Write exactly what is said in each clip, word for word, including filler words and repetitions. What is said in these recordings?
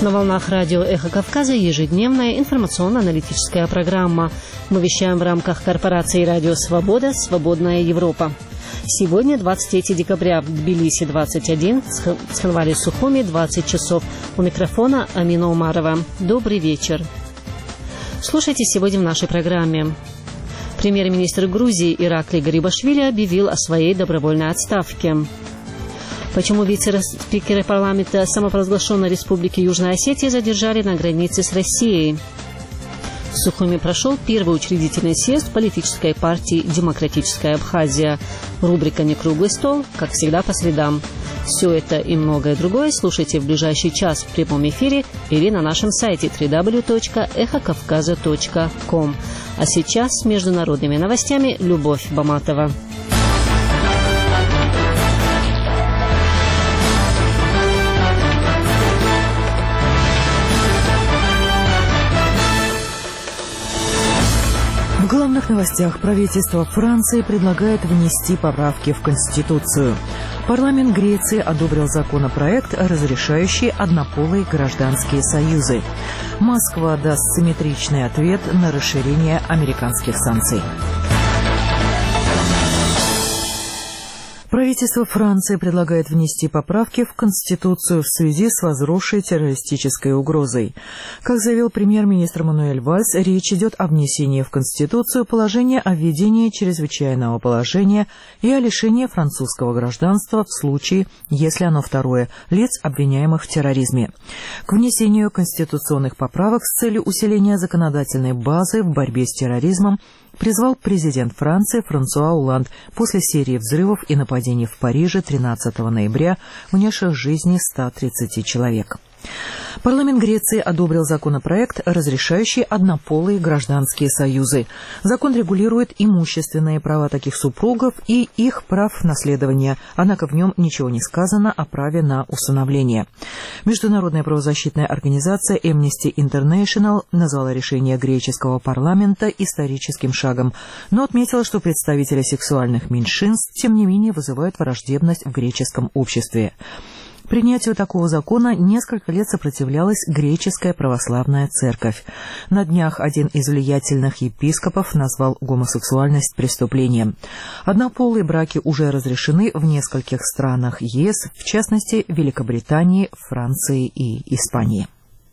На волнах радио «Эхо Кавказа» ежедневная информационно-аналитическая программа. Мы вещаем в рамках корпорации «Радио Свобода. Свободная Европа». Сегодня двадцать третьего декабря, в Тбилиси двадцать один, в Сханвале Сухуми двадцать часов. У микрофона Амина Умарова. Добрый вечер. Слушайте сегодня в нашей программе. Премьер-министр Грузии Иракли Гарибашвили объявил о своей добровольной отставке. Почему вице-спикера парламента самопровозглашенной республики Южная Осетия задержали на границе с Россией? В Сухуми прошел первый учредительный съезд политической партии «Демократическая Абхазия». Рубрика «Не круглый стол», как всегда, по средам. Все это и многое другое слушайте в ближайший час в прямом эфире или на нашем сайте дабл ю дабл ю дабл ю точка эхо кавказа точка ком. А сейчас с международными новостями Любовь Баматова. В главных новостях правительство Франции предлагает внести поправки в Конституцию. Парламент Греции одобрил законопроект, разрешающий однополые гражданские союзы. Москва даст симметричный ответ на расширение американских санкций. Правительство Франции предлагает внести поправки в Конституцию в связи с возросшей террористической угрозой. Как заявил премьер-министр Мануэль Вальс, речь идет о внесении в Конституцию положения о введении чрезвычайного положения и о лишении французского гражданства в случае, если оно второе, лиц, обвиняемых в терроризме. К внесению конституционных поправок с целью усиления законодательной базы в борьбе с терроризмом призвал президент Франции Франсуа Олланд после серии взрывов и нападений в Париже тринадцатого ноября, унесших жизни ста тридцати человек. Парламент Греции одобрил законопроект, разрешающий однополые гражданские союзы. Закон регулирует имущественные права таких супругов и их прав наследования, однако в нем ничего не сказано о праве на усыновление. Международная правозащитная организация Amnesty International назвала решение греческого парламента историческим шагом, но отметила, что представители сексуальных меньшинств, тем не менее, вызывают враждебность в греческом обществе. Принятию такого закона несколько лет сопротивлялась греческая православная церковь. На днях один из влиятельных епископов назвал гомосексуальность преступлением. Однополые браки уже разрешены в нескольких странах ЕС, в частности, Великобритании, Франции и Испании.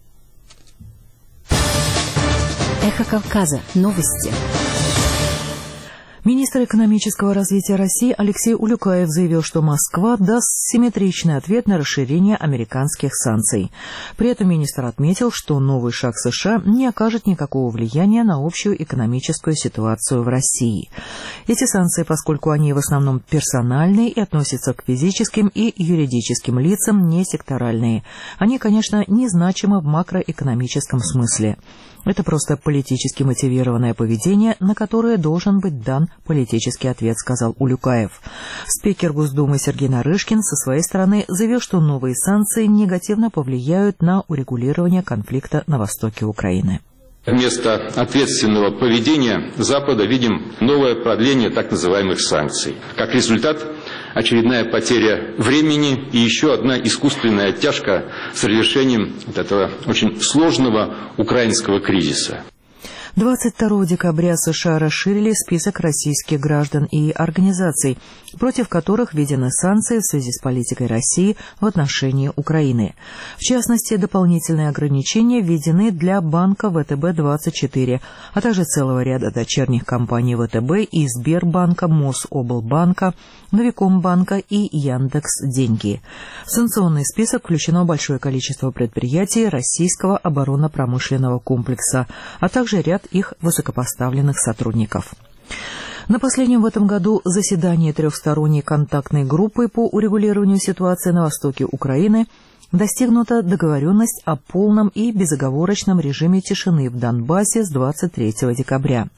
Эхо Кавказа. Новости. Министр экономического развития России Алексей Улюкаев заявил, что Москва даст симметричный ответ на расширение американских санкций. При этом министр отметил, что новый шаг США не окажет никакого влияния на общую экономическую ситуацию в России. Эти санкции, поскольку они в основном персональные и относятся к физическим и юридическим лицам, не секторальные. Они, конечно, незначимы в макроэкономическом смысле. Это просто политически мотивированное поведение, на которое должен быть дан политический ответ, сказал Улюкаев. Спикер Госдумы Сергей Нарышкин со своей стороны заявил, что новые санкции негативно повлияют на урегулирование конфликта на востоке Украины. Вместо ответственного поведения Запада видим новое продление так называемых санкций. Как результат, очередная потеря времени и еще одна искусственная оттяжка с разрешением вот этого очень сложного украинского кризиса. двадцать второго декабря США расширили список российских граждан и организаций, против которых введены санкции в связи с политикой России в отношении Украины. В частности, дополнительные ограничения введены для банка вэ тэ бэ двадцать четыре, а также целого ряда дочерних компаний вэ тэ бэ и Сбербанка, Мособлбанка, Новикомбанка и Яндекс.Деньги. В санкционный список включено большое количество предприятий российского оборонно-промышленного комплекса, а также ряд их высокопоставленных сотрудников. На последнем в этом году заседании трехсторонней контактной группы по урегулированию ситуации на востоке Украины достигнута договоренность о полном и безоговорочном режиме тишины в Донбассе с двадцать третьего декабря.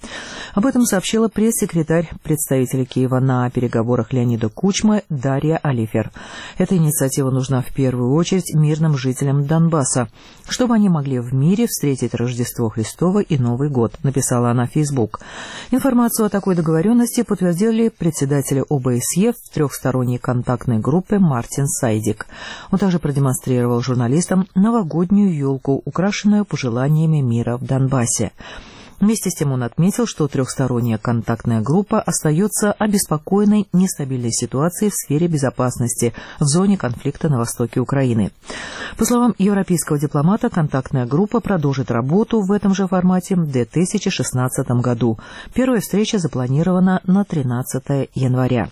Об этом сообщила пресс-секретарь представителя Киева на переговорах Леонида Кучмы Дарья Алифер. Эта инициатива нужна в первую очередь мирным жителям Донбасса, чтобы они могли в мире встретить Рождество Христово и Новый год, написала она в Facebook. Информацию о такой договоренности подтвердили председатель ОБСЕ в трехсторонней контактной группе Мартин Сайдик. Он также продемонстрировал журналистам новогоднюю елку, украшенную пожеланиями мира в Донбассе. Вместе с тем он отметил, что трехсторонняя контактная группа остается обеспокоенной нестабильной ситуацией в сфере безопасности в зоне конфликта на востоке Украины. По словам европейского дипломата, контактная группа продолжит работу в этом же формате в две тысячи шестнадцатом году. Первая встреча запланирована на тринадцатое января.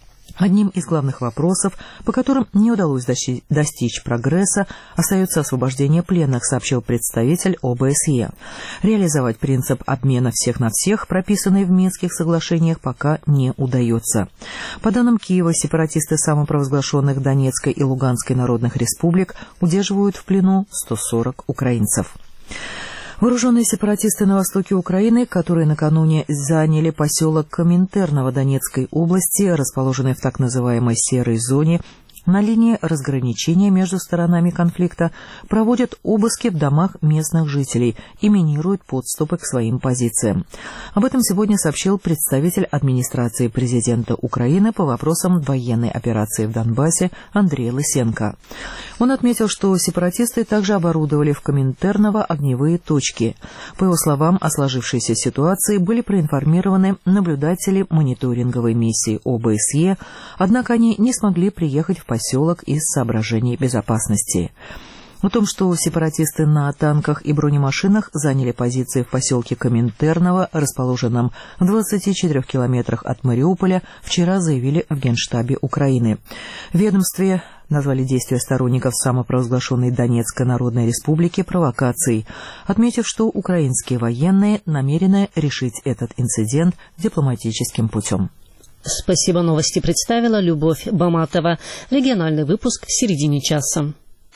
Одним из главных вопросов, по которым не удалось достичь прогресса, остается освобождение пленных, сообщил представитель ОБСЕ. Реализовать принцип обмена всех на всех, прописанный в Минских соглашениях, пока не удается. По данным Киева, сепаратисты самопровозглашенных Донецкой и Луганской народных республик удерживают в плену сто сорок украинцев. Вооруженные сепаратисты на востоке Украины, которые накануне заняли поселок Коминтерново Донецкой области, расположенный в так называемой «серой зоне», на линии разграничения между сторонами конфликта, проводят обыски в домах местных жителей и минируют подступы к своим позициям. Об этом сегодня сообщил представитель администрации президента Украины по вопросам военной операции в Донбассе Андрей Лысенко. Он отметил, что сепаратисты также оборудовали в Коминтерново огневые точки. По его словам, о сложившейся ситуации были проинформированы наблюдатели мониторинговой миссии ОБСЕ, однако они не смогли приехать в поселок из соображений безопасности. О том, что сепаратисты на танках и бронемашинах заняли позиции в поселке Коминтерново, расположенном в двадцати четырёх километрах от Мариуполя, вчера заявили в Генштабе Украины. В ведомстве назвали действия сторонников самопровозглашенной Донецкой Народной Республики провокацией, отметив, что украинские военные намерены решить этот инцидент дипломатическим путем. Спасибо, новости представила Любовь Баматова. Региональный выпуск в середине часа.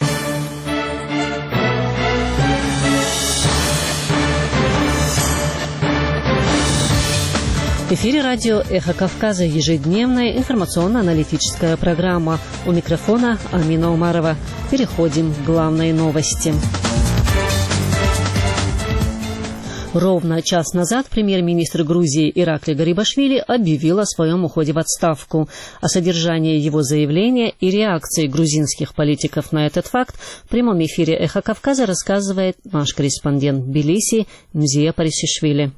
В эфире радио «Эхо Кавказа», ежедневная информационно-аналитическая программа. У микрофона Амина Умарова. Переходим к главной новости. Ровно час назад премьер-министр Грузии Иракли Гарибашвили объявил о своем уходе в отставку. О содержании его заявления и реакции грузинских политиков на этот факт в прямом эфире «Эхо Кавказа» рассказывает наш корреспондент в Тбилиси Мзия Парисишвили.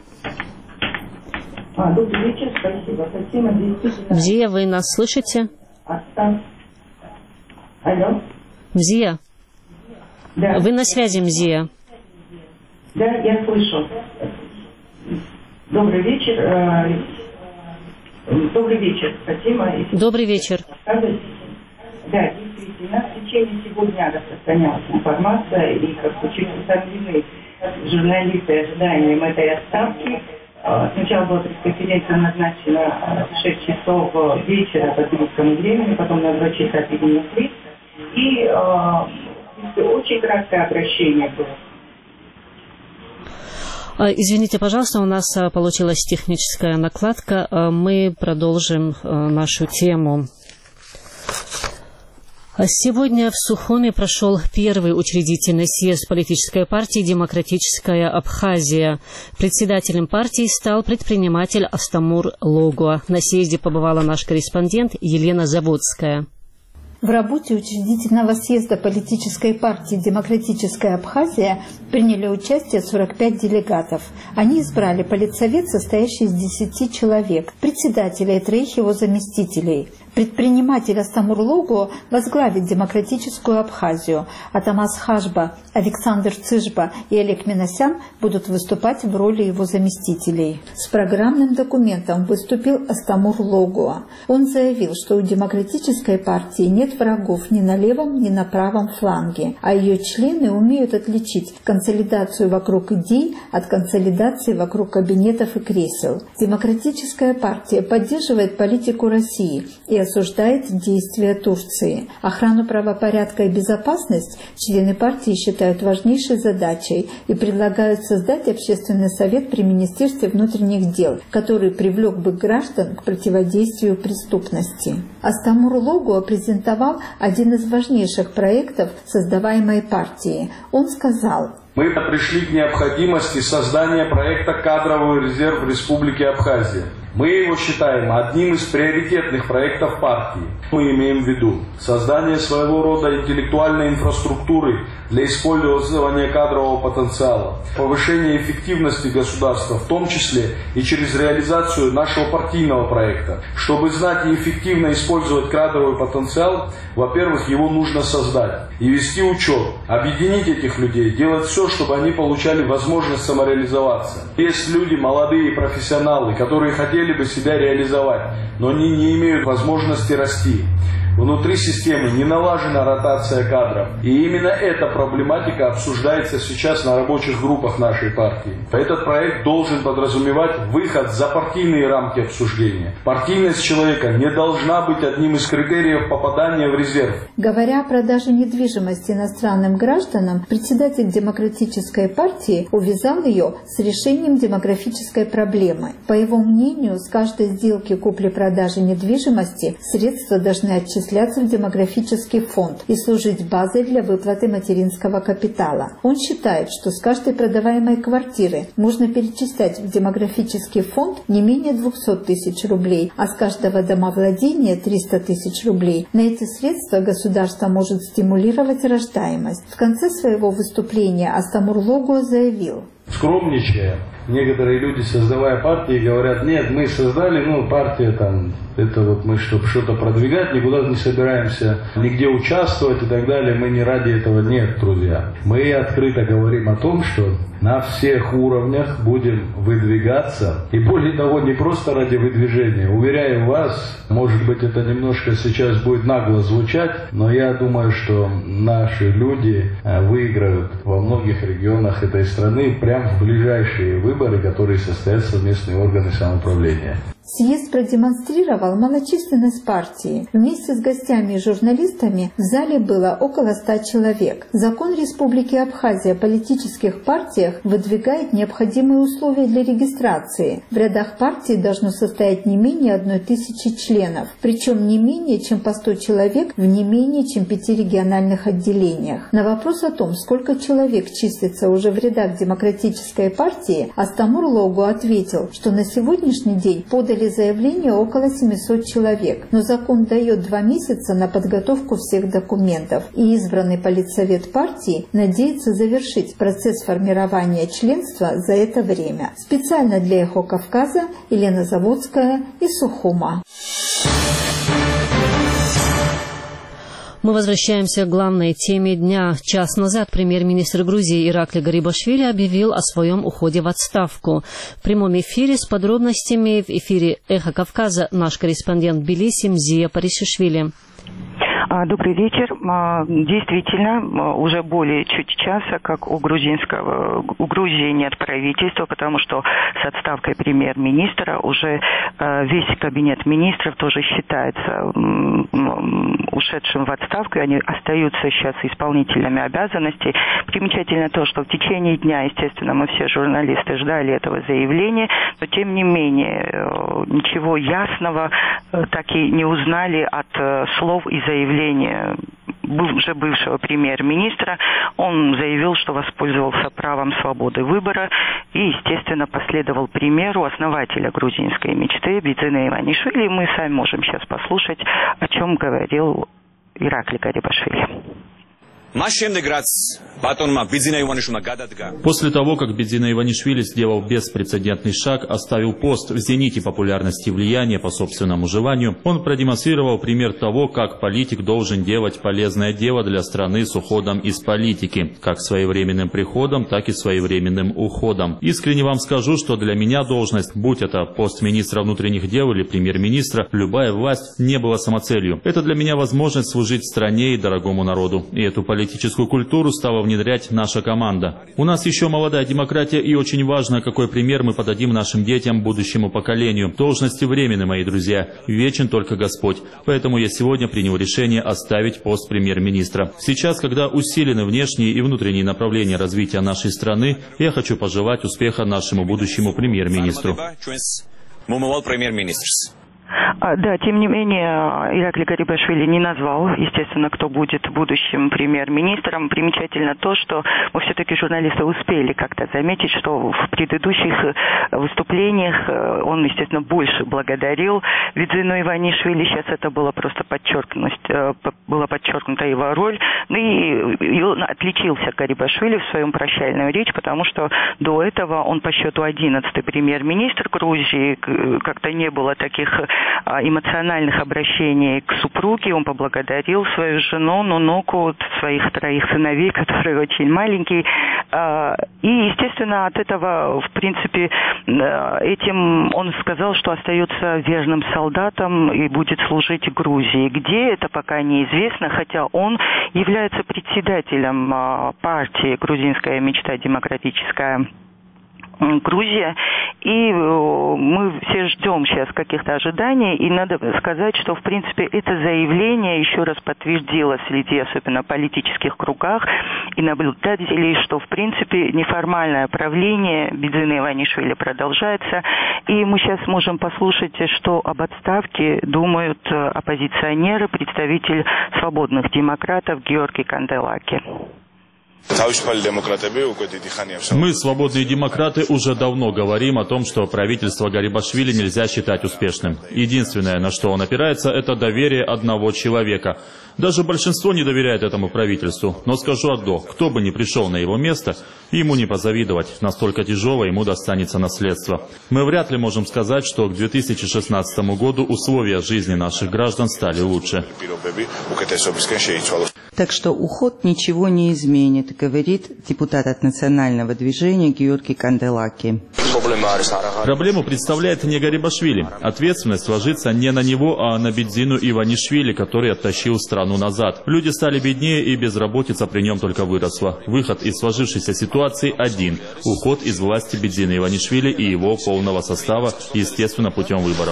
А, добрый вечер, спасибо. Спасибо. Мзия, вы нас слышите? Отстав. Алло. Мзия? Да. Вы на связи, Мзия? Да, я слышу. Добрый вечер. Добрый вечер, спасибо. Добрый вечер. Да, действительно, в течение всего дня распространялась информация, и как чуть усомнены журналисты ожиданием этой отставки. Сначала была пресс-конференция назначена в шесть часов вечера по тбилисскому времени, потом на два часа перенесли. И э, очень краткое обращение было. Извините, пожалуйста, у нас получилась техническая накладка. Мы продолжим нашу тему. Сегодня в Сухуми прошел первый учредительный съезд политической партии «Демократическая Абхазия». Председателем партии стал предприниматель Астамур Логуа. На съезде побывала наш корреспондент Елена Заводская. В работе учредительного съезда политической партии «Демократическая Абхазия» приняли участие сорок пять делегатов. Они избрали политсовет, состоящий из десяти человек, председателя и троих его заместителей. Предприниматель Астамур Логуа возглавит Демократическую Абхазию, а Тамас Хашба, Александр Цыжба и Олег Минасян будут выступать в роли его заместителей. С программным документом выступил Астамур Логуа. Он заявил, что у Демократической партии нет врагов ни на левом, ни на правом фланге, а ее члены умеют отличить консолидацию вокруг идей от консолидации вокруг кабинетов и кресел. Демократическая партия поддерживает политику России и осуждает действия Турции. Охрану правопорядка и безопасность члены партии считают важнейшей задачей и предлагают создать общественный совет при Министерстве внутренних дел, который привлек бы граждан к противодействию преступности. Астамур Логуа презентовал один из важнейших проектов создаваемой партии. Он сказал: мы пришли к необходимости создания проекта «Кадровый резерв в Республике Абхазия». Мы его считаем одним из приоритетных проектов партии. Мы имеем в виду создание своего рода интеллектуальной инфраструктуры для использования кадрового потенциала, повышение эффективности государства, в том числе и через реализацию нашего партийного проекта. Чтобы знать и эффективно использовать кадровый потенциал, во-первых, его нужно создать и вести учет, объединить этих людей, делать все, чтобы они получали возможность самореализоваться. Есть люди, молодые профессионалы, которые хотели бы себя реализовать, но они не имеют возможности расти. Внутри системы не налажена ротация кадров. И именно эта проблематика обсуждается сейчас на рабочих группах нашей партии. Этот проект должен подразумевать выход за партийные рамки обсуждения. Партийность человека не должна быть одним из критериев попадания в резерв. Говоря о продаже недвижимости иностранным гражданам, председатель Демократической партии увязал ее с решением демографической проблемы. По его мнению, с каждой сделки купли-продажи недвижимости средства должны отчисляться в демографический фонд и служить базой для выплаты материнского капитала. Он считает, что с каждой продаваемой квартиры можно перечислять в демографический фонд не менее двухсот тысяч рублей, а с каждого домовладения триста тысяч рублей. На эти средства государство может стимулировать рождаемость. В конце своего выступления Астамур Логуа заявил: скромничая, некоторые люди, создавая партии, говорят: нет, мы создали, ну, партия там, это вот мы, чтобы что-то продвигать, никуда не собираемся, нигде участвовать и так далее, мы не ради этого. Нет, друзья. Мы открыто говорим о том, что на всех уровнях будем выдвигаться, и более того, не просто ради выдвижения. Уверяю вас, может быть, это немножко сейчас будет нагло звучать, но я думаю, что наши люди выиграют во многих регионах этой страны прямо в ближайшие выборы, которые состоятся в местные органы самоуправления. Съезд продемонстрировал малочисленность партии. Вместе с гостями и журналистами в зале было около ста человек. Закон Республики Абхазия о политических партиях выдвигает необходимые условия для регистрации. В рядах партии должно состоять не менее одной тысячи членов, причем не менее чем по сто человек в не менее чем пяти региональных отделениях. На вопрос о том, сколько человек числится уже в рядах Демократической партии, Астамур Логуа ответил, что на сегодняшний день подали заявление около семисот человек, но закон дает два месяца на подготовку всех документов, и избранный политсовет партии надеется завершить процесс формирования членства за это время. Специально для Эхо Кавказа Елена Заводская из Сухума. Мы возвращаемся к главной теме дня. Час назад премьер-министр Грузии Иракли Гарибашвили объявил о своем уходе в отставку. В прямом эфире с подробностями в эфире «Эхо Кавказа» наш корреспондент в Тбилиси Мзия Паришишвили. Добрый вечер. Действительно, уже более чуть часа, как у грузинского, у Грузии нет правительства, потому что с отставкой премьер-министра уже весь кабинет министров тоже считается ушедшим в отставку, и они остаются сейчас исполнителями обязанностей. Примечательно то, что в течение дня, естественно, мы все журналисты ждали этого заявления, но тем не менее ничего ясного так и не узнали от слов и заявлений уже бывшего премьер-министра. Он заявил, что воспользовался правом свободы выбора и, естественно, последовал примеру основателя грузинской мечты Бидзина Иванишвили. И мы сами можем сейчас послушать, о чем говорил Иракли Гарибашвили. После того, как Бидзина Иванишвили сделал беспрецедентный шаг, оставил пост в зените популярности и влияния по собственному желанию, он продемонстрировал пример того, как политик должен делать полезное дело для страны с уходом из политики, как своевременным приходом, так и своевременным уходом. Искренне вам скажу, что для меня должность, будь это пост министра внутренних дел или премьер-министра, любая власть не была самоцелью. Это для меня возможность служить стране и дорогому народу. И эту политику политическую культуру стала внедрять наша команда. У нас еще молодая демократия, и очень важно, какой пример мы подадим нашим детям, будущему поколению. Должности временны, мои друзья, вечен только Господь. Поэтому я сегодня принял решение оставить пост премьер-министра. Сейчас, когда усилены внешние и внутренние направления развития нашей страны, я хочу пожелать успеха нашему будущему премьер-министру. Да, тем не менее, Ираклий Гарибашвили не назвал, естественно, кто будет будущим премьер-министром. Примечательно то, что мы все-таки, журналисты, успели как-то заметить, что в предыдущих выступлениях он, естественно, больше благодарил Бидзину Иванишвили. Сейчас это было просто подчеркнуто, была подчеркнута его роль. Ну и, и он отличился Гарибашвили в своем прощальную речь, потому что до этого он по счету одиннадцатый премьер-министр Грузии, как-то не было таких эмоциональных обращений к супруге. Он поблагодарил свою жену, Нунуку, своих троих сыновей, которые очень маленькие. И, естественно, от этого, в принципе, этим он сказал, что остается верным солдатом и будет служить Грузии. Где, это пока неизвестно, хотя он является председателем партии «Грузинская мечта. Демократическая Грузия», и мы все ждем сейчас каких-то ожиданий, и надо сказать, что, в принципе, это заявление еще раз подтвердило среди, особенно политических кругах и наблюдателей, что, в принципе, неформальное правление Бидзины Иванишвили продолжается, и мы сейчас можем послушать, что об отставке думают оппозиционеры, представитель свободных демократов Георгий Канделаки. Мы, свободные демократы, уже давно говорим о том, что правительство Гарибашвили нельзя считать успешным. Единственное, на что он опирается, это доверие одного человека. Даже большинство не доверяет этому правительству. Но скажу одно, кто бы ни пришел на его место, ему не позавидовать. Настолько тяжело ему достанется наследство. Мы вряд ли можем сказать, что к две тысячи шестнадцатому году условия жизни наших граждан стали лучше. Так что уход ничего не изменит, говорит депутат от национального движения Георгий Канделаки. Проблему представляет не Гарибашвили. Ответственность ложится не на него, а на Бидзину Иванишвили, который оттащил страну назад. Люди стали беднее, и безработица при нем только выросла. Выход из сложившейся ситуации один – уход из власти Бидзины Иванишвили и его полного состава, естественно, путем выборов.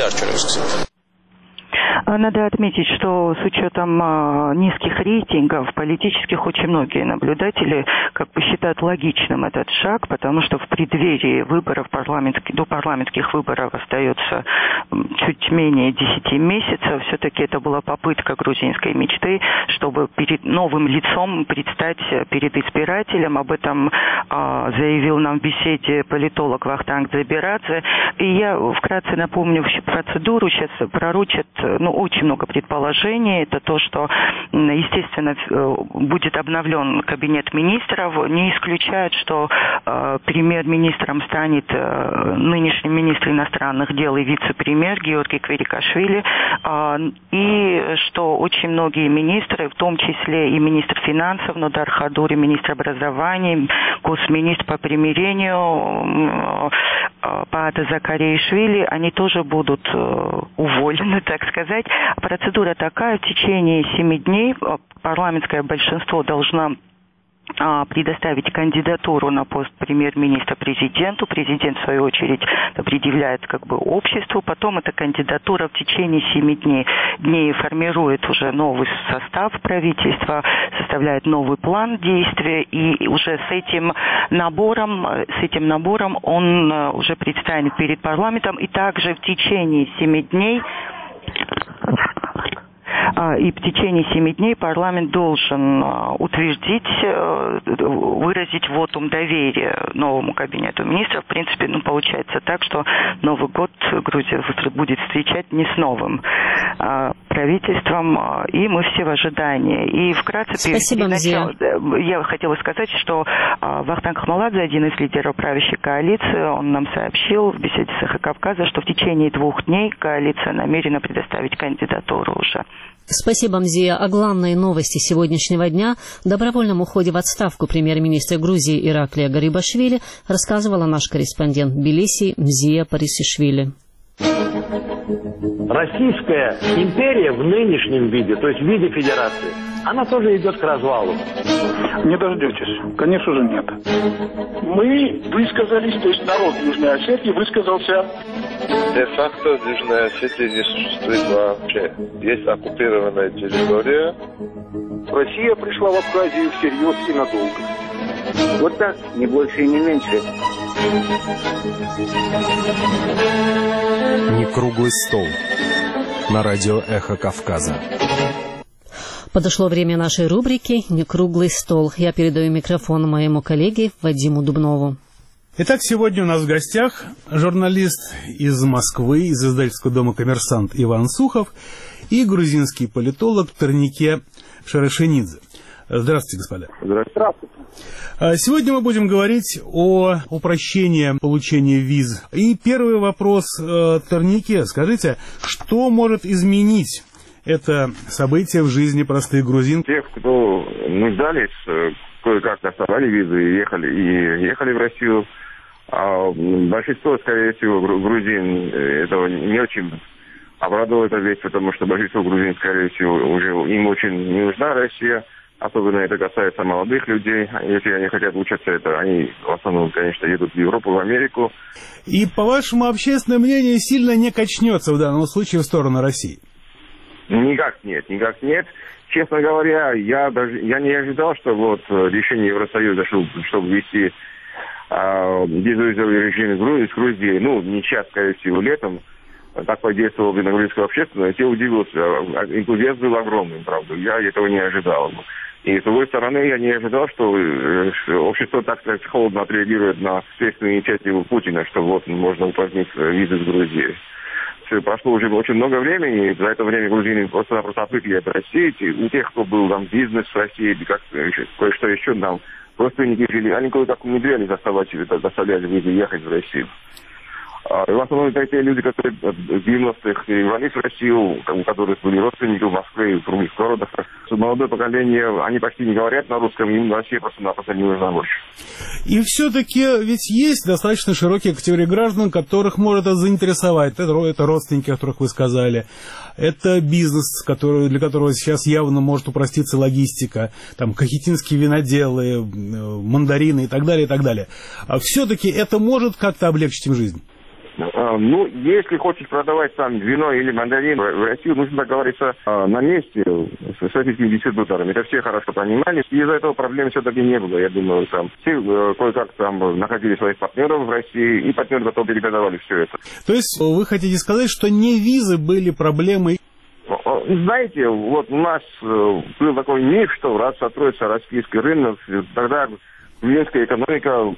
Надо отметить, что с учетом а, низких рейтингов политических очень многие наблюдатели как бы считают логичным этот шаг, потому что в преддверии выборов, парламентских, до парламентских выборов остается чуть менее десяти месяцев. Все-таки это была попытка грузинской мечты, чтобы перед новым лицом предстать перед избирателем. Об этом а, заявил нам в беседе политолог Вахтанг Дзабирадзе. И я вкратце напомню процедуру. Сейчас пророчат, ну, очень много предположений. Это то, что, естественно, будет обновлен кабинет министров. Не исключает, что э, премьер-министром станет э, нынешний министр иностранных дел и вице-премьер Георгий Кверикашвили. Э, и что очень многие министры, в том числе и министр финансов Нодар Хадури, министр образования, госминистр по примирению э, Паата Закаришвили, они тоже будут э, уволены, так сказать. Процедура такая: в течение семи дней парламентское большинство должно предоставить кандидатуру на пост премьер-министра президенту. Президент, в свою очередь, предъявляет как бы обществу. Потом эта кандидатура в течение семи дней, дней формирует уже новый состав правительства, составляет новый план действия, и уже с этим набором, с этим набором он уже предстанет перед парламентом. И также в течение семи дней И в течение семи дней парламент должен утвердить, выразить вотум доверия новому кабинету министров. В принципе, ну, получается так, что Новый год Грузия будет встречать не с новым правительством, и мы все в ожидании. И вкратце, Спасибо, перед началом, я хотела сказать, что Вахтанг Хмаладзе, один из лидеров правящей коалиции, он нам сообщил в беседе с «Эхо Кавказа», что в течение двух дней коалиция намерена предоставить кандидатуру уже. Спасибо, Мзия. О главной новости сегодняшнего дня – добровольном уходе в отставку премьер-министра Грузии Ираклия Гарибашвили рассказывала наш корреспондент в Тбилиси Мзия Парисишвили. Российская империя в нынешнем виде, то есть в виде федерации, она тоже идет к развалу. Не дождетесь. Конечно же, нет. Мы высказались, то есть народ Южной Осетии высказался. Де-факто в Южной Осетии не существует вообще. Есть оккупированная территория. Россия пришла в Абхазию всерьез и надолго. Вот так, не больше и не меньше. Не круглый стол. На радио «Эхо Кавказа». Подошло время нашей рубрики «Не круглый стол». Я передаю микрофон моему коллеге Вадиму Дубнову. Итак, сегодня у нас в гостях журналист из Москвы, из издательского дома «Коммерсант» Иван Сухов и грузинский политолог Торнике Шарашенидзе. Здравствуйте, господа. Здравствуйте. Сегодня мы будем говорить о упрощении получения виз. И первый вопрос Торнике. Скажите, что может изменить это событие в жизни простых грузин? Тех, кто нуждались, кое-как доставали визы и ехали, и ехали в Россию. А большинство, скорее всего, грузин этого не очень обрадовало эта вещь, потому что большинство грузин, скорее всего, уже им очень не нужна Россия. Особенно это касается молодых людей. Если они хотят учиться, это они в основном, конечно, едут в Европу, в Америку. И, по-вашему, общественное мнение сильно не качнется в данном случае в сторону России? Никак нет, никак нет. Честно говоря, я даже я не ожидал, что вот решение Евросоюза, чтобы ввести э, безвизовый режим с Грузией, ну, не сейчас, скорее всего, летом, так подействовало бы на грузинскую общественность. Я удивился. Энтузиазм был огромным, правда. Я этого не ожидал. И с другой стороны, я не ожидал, что общество, так сказать, холодно отреагирует на следственную инициативу Путина, что вот можно упразднить визы с Грузией. Прошло уже очень много времени, и за это время грузины просто-напросто отвыкли от России. У тех, кто был там бизнес в России, или как кое-что еще, там родственники жили, они кое-как умудрялись доставать, доставлять визы, ехать в Россию. В основном это те люди, которые в девяностых ворвались в Россию, у которых были родственники в Москве и в других городах. Молодое поколение, они почти не говорят на русском, им Россия просто-напросто не нужна больше. И все-таки ведь есть достаточно широкие категории граждан, которых может это заинтересовать. Это, это родственники, о которых вы сказали. Это бизнес, который, для которого сейчас явно может упроститься логистика. Там кахетинские виноделы, мандарины и так далее, и так далее. А все-таки это может как-то облегчить им жизнь? Ну, если хочешь продавать там вино или мандарин в Россию, нужно договориться на месте с этими дистрибьюторами. Это все хорошо понимали. И из-за этого проблем все-таки не было. Я думаю, там все кое-как там находили своих партнеров в России, и партнеры потом передавали все это. То есть вы хотите сказать, что не визы были проблемой? Знаете, вот у нас был такой миф, что раз откроется российский рынок, тогда грузинская экономика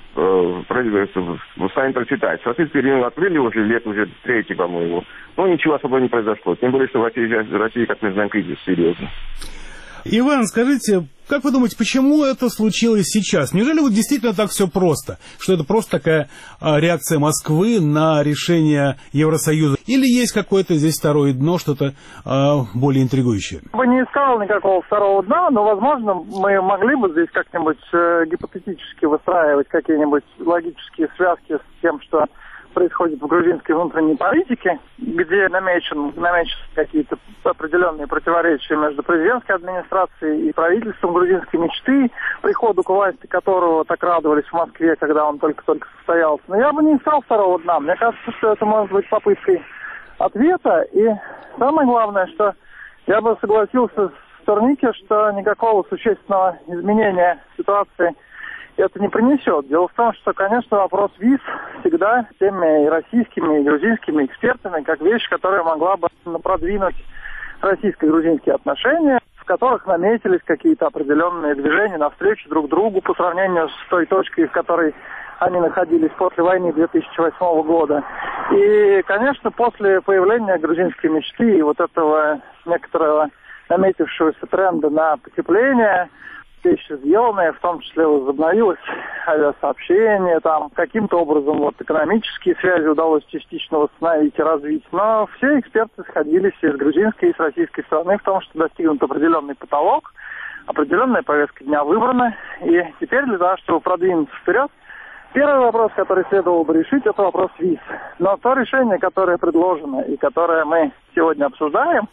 э, станет процветать. Российский рынок открыли уже лет уже третий, по-моему. Но ничего особо не произошло. Тем более, что в России, в России как мы знаем, кризис серьезно. Иван, скажите, как вы думаете, почему это случилось сейчас? Неужели вот действительно так все просто? Что это просто такая а, реакция Москвы на решение Евросоюза? Или есть какое-то здесь второе дно, что-то а, более интригующее? Я бы не искал никакого второго дна, но, возможно, мы могли бы здесь как-нибудь э, гипотетически выстраивать какие-нибудь логические связки с тем, что происходит в грузинской внутренней политике, где намечен, намечены какие-то определенные противоречия между президентской администрацией и правительством грузинской мечты, приходу к власти которого так радовались в Москве, когда он только-только состоялся. Но я бы не искал второго дна. Мне кажется, что это может быть попыткой ответа. И самое главное, что я бы согласился с Торнике, что никакого существенного изменения ситуации это не принесет. Дело в том, что, конечно, вопрос виз всегда теми и российскими, и грузинскими экспертами, как вещь, которая могла бы продвинуть российско-грузинские отношения, в которых наметились какие-то определенные движения навстречу друг другу по сравнению с той точкой, в которой они находились после войны две тысячи восьмого года. И, конечно, после появления грузинской мечты и вот этого некоторого наметившегося тренда на потепление, вещи сделанные, в том числе возобновилось авиасообщение, там каким-то образом вот экономические связи удалось частично восстановить и развить. Но все эксперты сходились и с грузинской, и с российской стороны в том, что достигнут определенный потолок, определенная повестка дня выбрана. И теперь для того, чтобы продвинуться вперед, первый вопрос, который следовало бы решить, это вопрос виз. Но то решение, которое предложено и которое мы сегодня обсуждаем,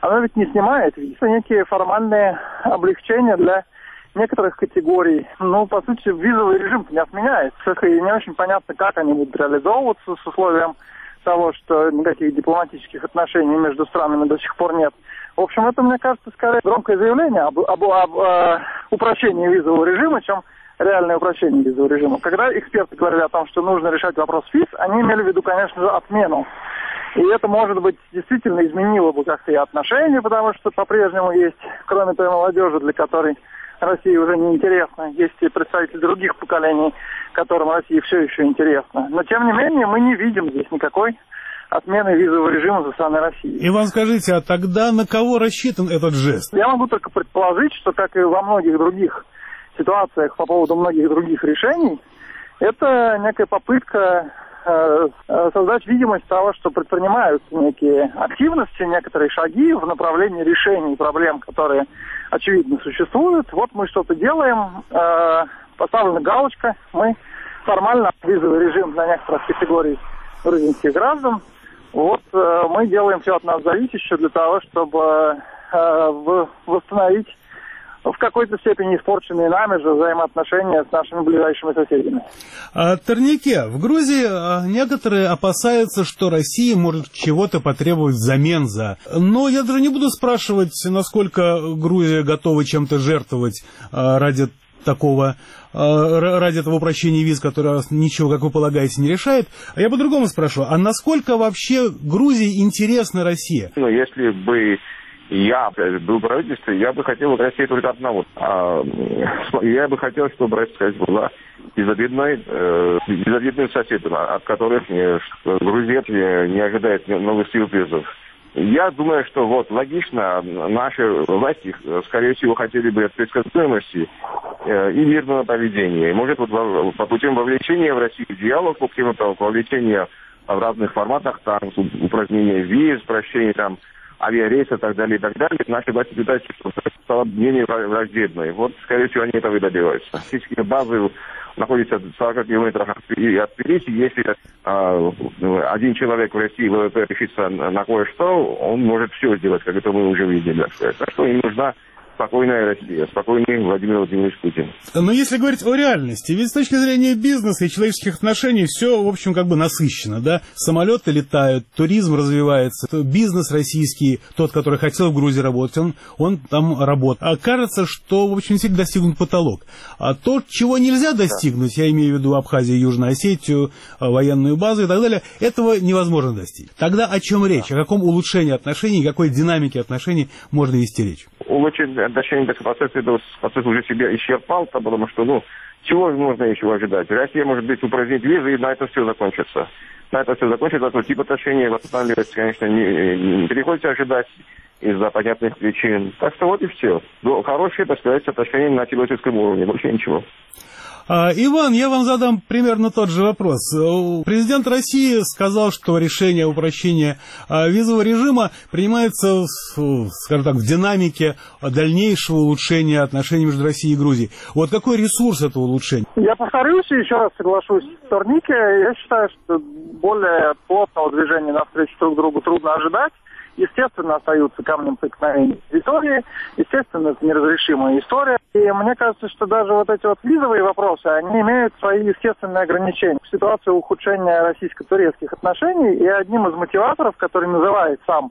оно ведь не снимает. Есть некие формальные облегчения для некоторых категорий. Ну, по сути, визовый режим не отменяется. И не очень понятно, как они будут реализовываться с условием того, что никаких дипломатических отношений между странами до сих пор нет. В общем, это, мне кажется, скорее громкое заявление об, об, об э, упрощении визового режима, чем реальное упрощение визового режима. Когда эксперты говорили о том, что нужно решать вопрос виз, они имели в виду, конечно же, отмену. И это, может быть, действительно изменило бы как-то и отношения, потому что по-прежнему есть, кроме той молодежи, для которой Россия уже не интересна, есть и представители других поколений, которым Россия все еще интересна. Но, тем не менее, мы не видим здесь никакой отмены визового режима со стороны России. Иван, скажите, а тогда на кого рассчитан этот жест? Я могу только предположить, что, как и во многих других ситуациях по поводу многих других решений, это некая попытка э, создать видимость того, что предпринимаются некие активности, некоторые шаги в направлении решений проблем, которые, очевидно, существуют. Вот мы что-то делаем, э, поставлена галочка, мы формально визовый режим для некоторых категорий грузинских граждан. Вот э, мы делаем все от нас зависящее для того, чтобы э, восстановить в какой-то степени испорченные нами же взаимоотношения с нашими ближайшими соседями. А, Торнике, в Грузии а, некоторые опасаются, что Россия может чего-то потребовать взамен за. Но я даже не буду спрашивать, насколько Грузия готова чем-то жертвовать а, ради такого, ради этого упрощения виз, которое ничего, как вы полагаете, не решает. А я по-другому спрошу, а насколько вообще Грузии интересна Россия? Ну, если бы я был правительством, я бы хотел от России только одного. Я бы хотел, чтобы Россия была безобидной, безобидным соседом, от которых Грузия не ожидает новых сюрпризов. Я думаю, что вот логично, наши власти, скорее всего, хотели бы от предсказуемости э, и мирного поведения. Может, вот по путем вовлечения в Россию в диалог, по путем вовлечения в разных форматах, там, упразднения виз, прощения там авиарейсов и так далее, и так далее, наши власти пытаются, чтобы стало менее враждебной. Вот, скорее всего, они этого и добиваются. Физические базы находятся в сорока километрах от Тбилиси. Если э, один человек в России ВВП решится на, на кое-что, он может все сделать, как это мы уже видели. Так что им нужна спокойная Россия, спокойный Владимир Владимирович Путин. Но если говорить о реальности, ведь с точки зрения бизнеса и человеческих отношений все, в общем, как бы насыщено, да? Самолеты летают, туризм развивается, бизнес российский, тот, который хотел в Грузии работать, он, он там работает. А кажется, что, в общем, действительно достигнут потолок. А то, чего нельзя достигнуть, я имею в виду Абхазию, Южную Осетию, военную базу и так далее, этого невозможно достичь. Тогда о чем речь? О каком улучшении отношений, какой динамике отношений можно вести речь? Улучшение отношений к процессу, этот процесс уже себя исчерпал, потому что, ну, чего можно еще ожидать? Россия, может быть, упразднить визы, и на это все закончится. На это все закончится, то тип отношений восстанавливается, конечно, не, не приходится ожидать из-за понятных причин. Так что вот и все. Хорошие, так сказать, отношения на человеческом уровне, больше ничего. А, Иван, я вам задам примерно тот же вопрос. Президент России сказал, что решение о упрощении визового режима принимается, скажем так, в динамике дальнейшего улучшения отношений между Россией и Грузией. Вот какой ресурс этого улучшения? Я повторюсь и еще раз соглашусь с Торнике. Я считаю, что более плотного движения навстречу друг другу трудно ожидать. Естественно, остаются камнем преткновения истории, естественно, это неразрешимая история. И мне кажется, что даже вот эти вот визовые вопросы, они имеют свои естественные ограничения. Ситуация ухудшения российско-турецких отношений, и одним из мотиваторов, который называет сам,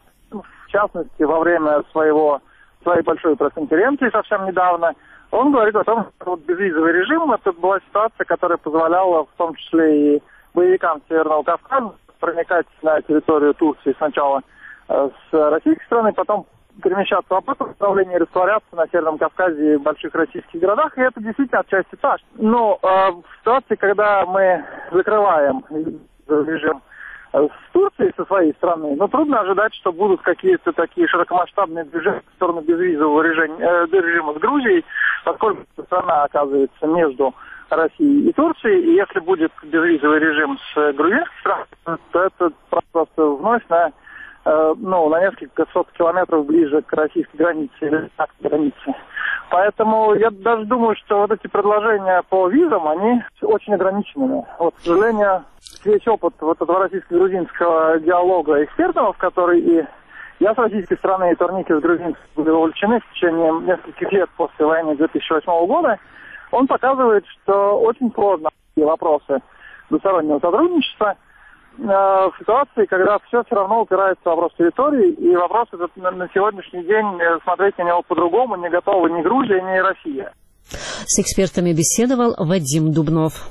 в частности, во время своего, своей большой пресс-конференции совсем недавно, он говорит о том, что вот безвизовый режим, это была ситуация, которая позволяла в том числе и боевикам Северного Кавказа проникать на территорию Турции сначала с российской стороны, потом перемещаться в обратном направлении, растворяться на Северном Кавказе и в больших российских городах, и это действительно отчасти так. Но э, в ситуации, когда мы закрываем режим с Турцией со своей стороны, но трудно ожидать, что будут какие-то такие широкомасштабные движения в сторону безвизового режима, э, режима с Грузией, поскольку страна оказывается между Россией и Турцией, и если будет безвизовый режим с грузинской страной, то это просто вновь на ну, на несколько сот километров ближе к российской границе или так, к границе. Поэтому я даже думаю, что вот эти предложения по визам, они очень ограничены. Вот, к сожалению, весь опыт вот этого российско-грузинского диалога экспертного, в который и Я с российской стороны и турники с грузинцами были вовлечены в течение нескольких лет после войны две тысячи восьмого года. Он показывает, что очень сложно вопросы двустороннего сотрудничества э, в ситуации, когда все все равно упирается в вопрос территории, и вопрос этот на, на сегодняшний день э, смотреть на него по-другому не готовы ни Грузия, ни Россия. С экспертами беседовал Вадим Дубнов.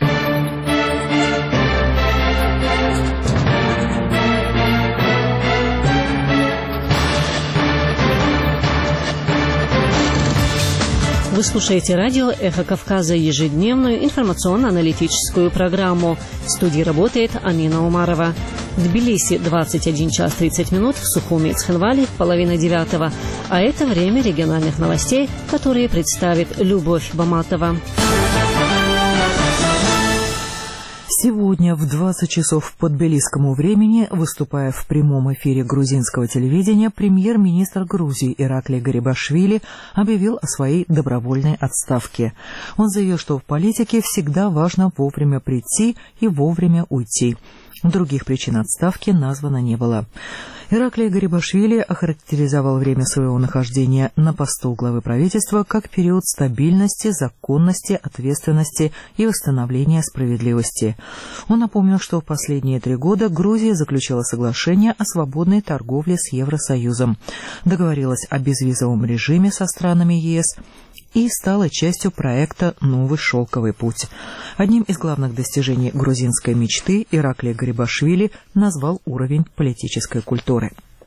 Вы слушаете радио «Эхо Кавказа», ежедневную информационно-аналитическую программу. В студии работает Амина Умарова. В Тбилиси двадцать один час тридцать минут, в Сухуми и Цхинвале половина девятого. А это время региональных новостей, которые представит Любовь Баматова. Сегодня в двадцать часов по тбилисскому времени, выступая в прямом эфире грузинского телевидения, премьер-министр Грузии Ираклий Гарибашвили объявил о своей добровольной отставке. Он заявил, что в политике всегда важно вовремя прийти и вовремя уйти. Других причин отставки названо не было. Ираклий Гарибашвили охарактеризовал время своего нахождения на посту главы правительства как период стабильности, законности, ответственности и восстановления справедливости. Он напомнил, что в последние три года Грузия заключила соглашение о свободной торговле с Евросоюзом, договорилась о безвизовом режиме со странами ЕС и стала частью проекта «Новый шелковый путь». Одним из главных достижений грузинской мечты Ираклий Гарибашвили назвал уровень политической культуры.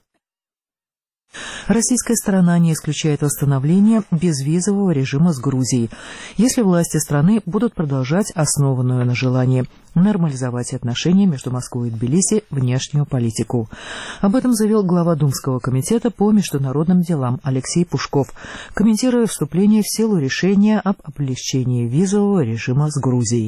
Российская сторона не исключает восстановление безвизового режима с Грузией, если власти страны будут продолжать основанную на желании нормализовать отношения между Москвой и Тбилиси, внешнюю политику. Об этом заявил глава Думского комитета по международным делам Алексей Пушков, комментируя вступление в силу решения об облегчении визового режима с Грузией.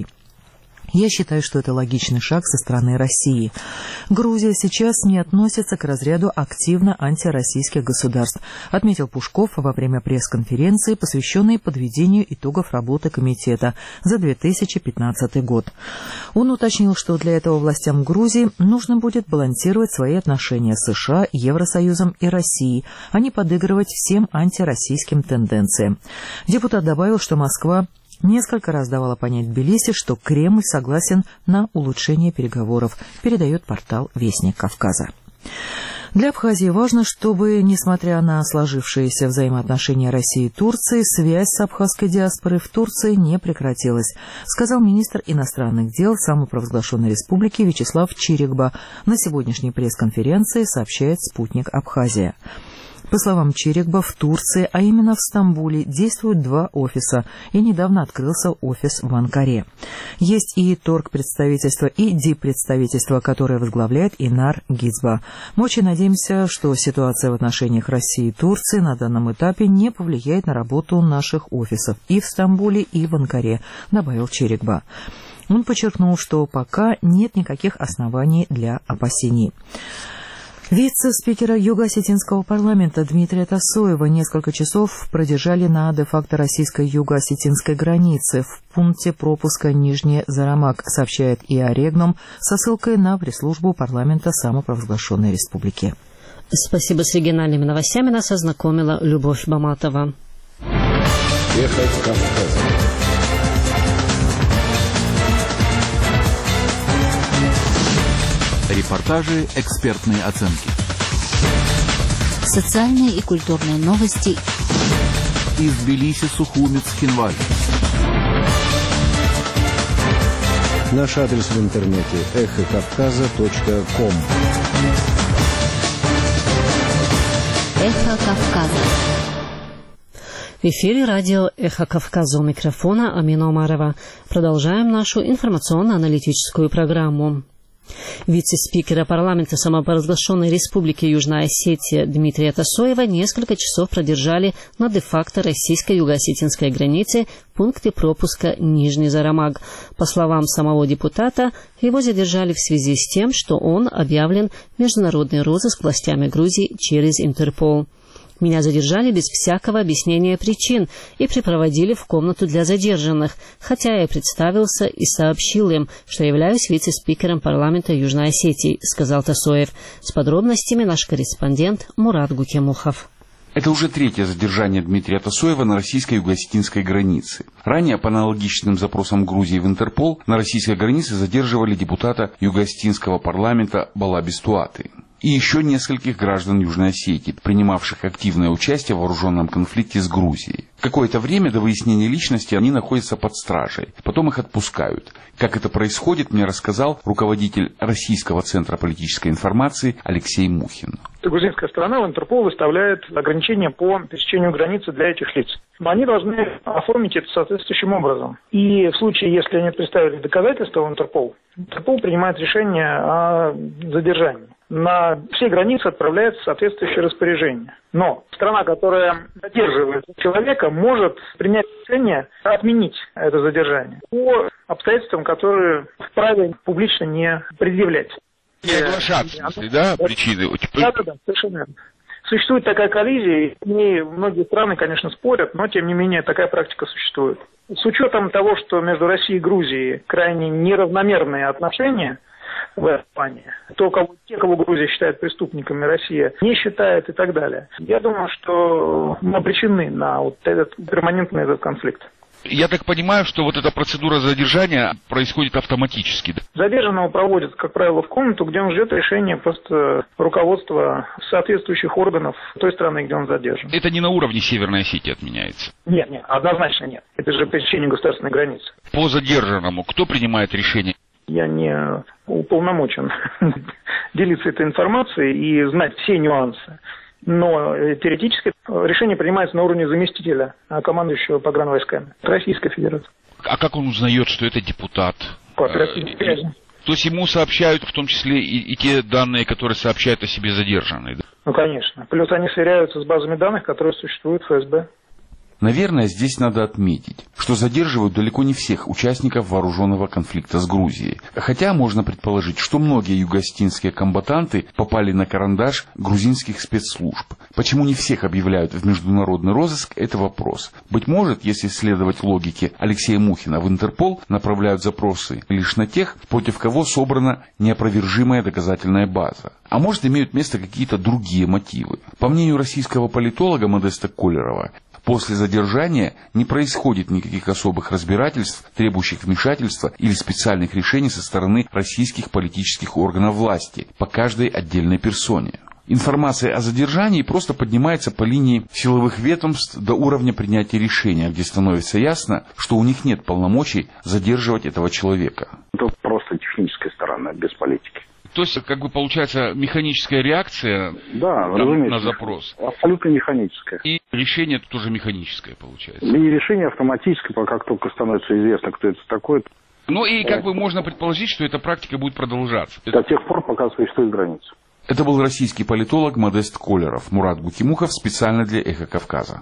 Я считаю, что это логичный шаг со стороны России. Грузия сейчас не относится к разряду активно антироссийских государств, отметил Пушков во время пресс-конференции, посвященной подведению итогов работы комитета за две тысячи пятнадцатый год. Он уточнил, что для этого властям Грузии нужно будет балансировать свои отношения с США, Евросоюзом и Россией, а не подыгрывать всем антироссийским тенденциям. Депутат добавил, что Москва несколько раз давала понять Тбилиси, что Кремль согласен на улучшение переговоров, передает портал «Вестник Кавказа». Для Абхазии важно, чтобы, несмотря на сложившиеся взаимоотношения России и Турции, связь с абхазской диаспорой в Турции не прекратилась, сказал министр иностранных дел самопровозглашенной республики Вячеслав Чирикба на сегодняшней пресс-конференции, сообщает спутник Абхазия. По словам Чирикба, в Турции, а именно в Стамбуле, действуют два офиса, и недавно открылся офис в Анкаре. Есть и торгпредставительство, и диппредставительство, которое возглавляет Инар Гизба. Мы очень надеемся, что ситуация в отношениях России и Турции на данном этапе не повлияет на работу наших офисов и в Стамбуле, и в Анкаре, добавил Чирикба. Он подчеркнул, что пока нет никаких оснований для опасений. Вице-спикера Юго-Осетинского парламента Дмитрия Тасоева несколько часов продержали на де-факто российской юго-осетинской границе в пункте пропуска Нижний Зарамак, сообщает ИА «Регнум» со ссылкой на пресс-службу парламента самопровозглашенной республики. Спасибо. С региональными новостями нас ознакомила Любовь Баматова. Эхо Кавказа. Репортажи, экспертные оценки. Социальные и культурные новости. Из Тбилиси, Сухуми, Цхинвали. Наш адрес в интернете эхо кавказа точка ком. Эхо Кавказа. В эфире радио «Эхо Кавказа», у микрофона Амина Умарова. Продолжаем нашу информационно-аналитическую программу. Вице-спикера парламента самопровозглашенной республики Южная Осетия Дмитрия Тасоева несколько часов продержали на де-факто российской юго-осетинской границе в пункте пропуска Нижний Зарамак. По словам самого депутата, его задержали в связи с тем, что он объявлен в международный розыск властями Грузии через Интерпол. Меня задержали без всякого объяснения причин и припроводили в комнату для задержанных, хотя я представился и сообщил им, что являюсь вице-спикером парламента Южной Осетии, сказал Тасоев. С подробностями наш корреспондент Мурат Гукемухов. Это уже третье задержание Дмитрия Тасоева на российской юго-осетинской границе. Ранее по аналогичным запросам Грузии в Интерпол на российской границе задерживали депутата юго-осетинского парламента Балабис Туаты и еще нескольких граждан Южной Осетии, принимавших активное участие в вооруженном конфликте с Грузией. Какое-то время до выяснения личности они находятся под стражей, потом их отпускают. Как это происходит, мне рассказал руководитель Российского центра политической информации Алексей Мухин. Грузинская сторона в Интерпол выставляет ограничения по пересечению границы для этих лиц. Но они должны оформить это соответствующим образом. И в случае, если они представили доказательства в Интерпол, Интерпол принимает решение о задержании. На все границы отправляется соответствующее распоряжение. Но страна, которая задерживает человека, может принять решение отменить это задержание по обстоятельствам, которые вправе публично не предъявлять. Не оглашаться, в смысле, да, причины? Да, да, да, совершенно верно. Существует такая коллизия, и многие страны, конечно, спорят, но, тем не менее, такая практика существует. С учетом того, что между Россией и Грузией крайне неравномерные отношения в этом плане, то, кого, те, кого Грузия считает преступниками, Россия не считает и так далее, я думаю, что мы обречены на вот этот перманентный этот конфликт. Я так понимаю, что вот эта процедура задержания происходит автоматически. Да? Задержанного проводят, как правило, в комнату, где он ждет решения просто руководства соответствующих органов той страны, где он задержан. Это не на уровне Северной Осетии отменяется? Нет, нет, однозначно нет. Это же пересечение государственной границы. По задержанному кто принимает решение? Я не уполномочен делиться этой информацией и знать все нюансы. Но теоретически решение принимается на уровне заместителя командующего погранвойсками Российской Федерации. А как он узнает, что это депутат? По оперативной связи. То есть ему сообщают в том числе и, и те данные, которые сообщают о себе задержанные? Да? Ну, конечно. Плюс они сверяются с базами данных, которые существуют в ФСБ. Наверное, здесь надо отметить, что задерживают далеко не всех участников вооруженного конфликта с Грузией. Хотя можно предположить, что многие юго-осетинские комбатанты попали на карандаш грузинских спецслужб. Почему не всех объявляют в международный розыск, это вопрос. Быть может, если следовать логике Алексея Мухина, в Интерпол направляют запросы лишь на тех, против кого собрана неопровержимая доказательная база. А может, имеют место какие-то другие мотивы. По мнению российского политолога Модеста Колерова, после задержания не происходит никаких особых разбирательств, требующих вмешательства или специальных решений со стороны российских политических органов власти по каждой отдельной персоне. Информация о задержании просто поднимается по линии силовых ведомств до уровня принятия решения, где становится ясно, что у них нет полномочий задерживать этого человека. Это просто техническая сторона, без политики. То есть, как бы, получается, механическая реакция да, там, на запрос. Абсолютно механическая. И решение это тоже механическое, получается. И решение автоматическое, как только становится известно, кто это такой. Ну и как бы можно предположить, что эта практика будет продолжаться. До тех пор, пока существует граница. Это был российский политолог Модест Колеров. Мурат Гукемухов специально для «Эхо Кавказа».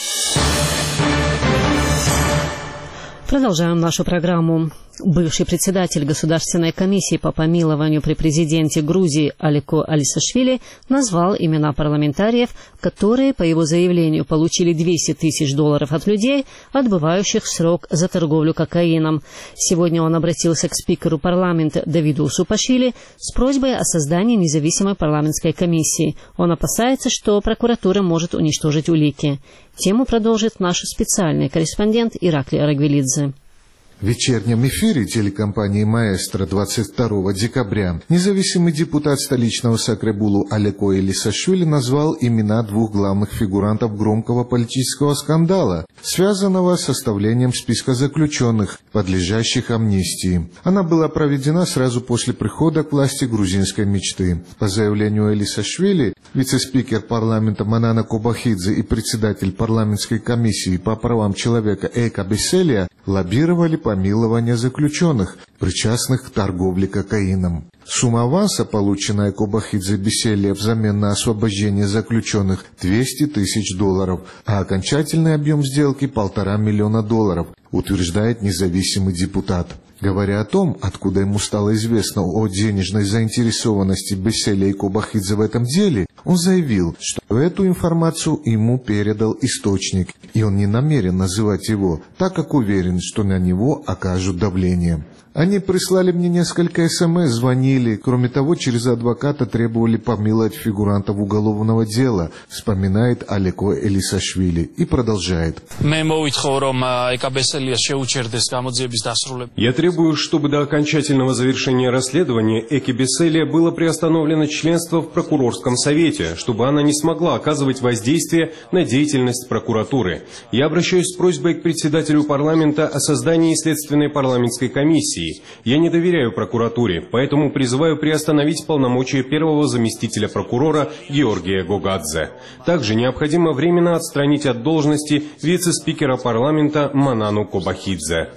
Продолжаем нашу программу. Бывший председатель Государственной комиссии по помилованию при президенте Грузии Алико Алисашвили назвал имена парламентариев, которые, по его заявлению, получили двести тысяч долларов от людей, отбывающих срок за торговлю кокаином. Сегодня он обратился к спикеру парламента Давиду Усупашвили с просьбой о создании независимой парламентской комиссии. Он опасается, что прокуратура может уничтожить улики. Тему продолжит наш специальный корреспондент Ираклий Арагвелидзе. В вечернем эфире телекомпании «Маэстро» двадцать второго декабря независимый депутат столичного Сакребулу Алико Алисашвили назвал имена двух главных фигурантов громкого политического скандала, связанного с составлением списка заключенных, подлежащих амнистии. Она была проведена сразу после прихода к власти грузинской мечты. По заявлению Алисашвили, вице-спикер парламента Манана Кобахидзе и председатель парламентской комиссии по правам человека Эйка Беселия лоббировали помилование заключенных, причастных к торговле кокаином. Сумма аванса, полученная Кобахидзе Беселия взамен на освобождение заключенных, двести тысяч долларов, а окончательный объем сделки – полтора миллиона долларов, утверждает независимый депутат. Говоря о том, откуда ему стало известно о денежной заинтересованности Беселия и Кобахидзе в этом деле, Он заявил, что эту информацию ему передал источник, и он не намерен называть его, так как уверен, что на него окажут давление. Они прислали мне несколько смс, звонили. Кроме того, через адвоката требовали помиловать фигурантов уголовного дела, вспоминает Алеко Элисашвили и продолжает. Я требую, чтобы до окончательного завершения расследования Эки Беселия было приостановлено членство в прокурорском совете, чтобы она не смогла оказывать воздействие на деятельность прокуратуры. Я обращаюсь с просьбой к председателю парламента о создании следственной парламентской комиссии. Я не доверяю прокуратуре, поэтому призываю приостановить полномочия первого заместителя прокурора Георгия Гогадзе. Также необходимо временно отстранить от должности вице-спикера парламента Манану Кобахидзе.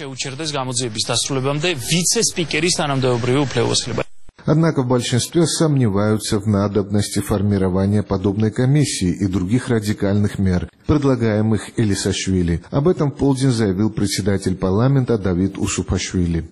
Однако в большинстве сомневаются в надобности формирования подобной комиссии и других радикальных мер, предлагаемых Элисашвили. Об этом в полдень заявил председатель парламента Давид Усупашвили.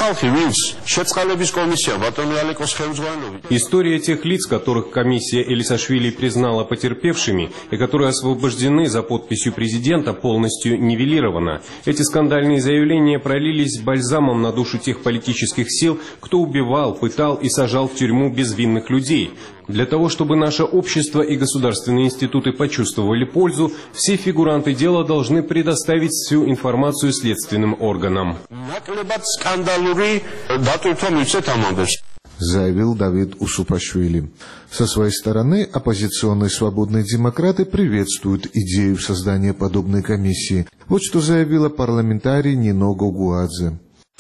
История тех лиц, которых комиссия Элисашвили признала потерпевшими и которые освобождены за подписью президента, полностью нивелирована. Эти скандальные заявления пролились бальзамом на душу тех политических сил, кто убивал, пытал и сажал в тюрьму безвинных людей. Для того, чтобы наше общество и государственные институты почувствовали пользу, все фигуранты дела должны предоставить всю информацию следственным органам. Заявил Давид Усупашвили. Со своей стороны, оппозиционные свободные демократы приветствуют идею создания подобной комиссии. Вот что заявила парламентарий Нино Гогуадзе.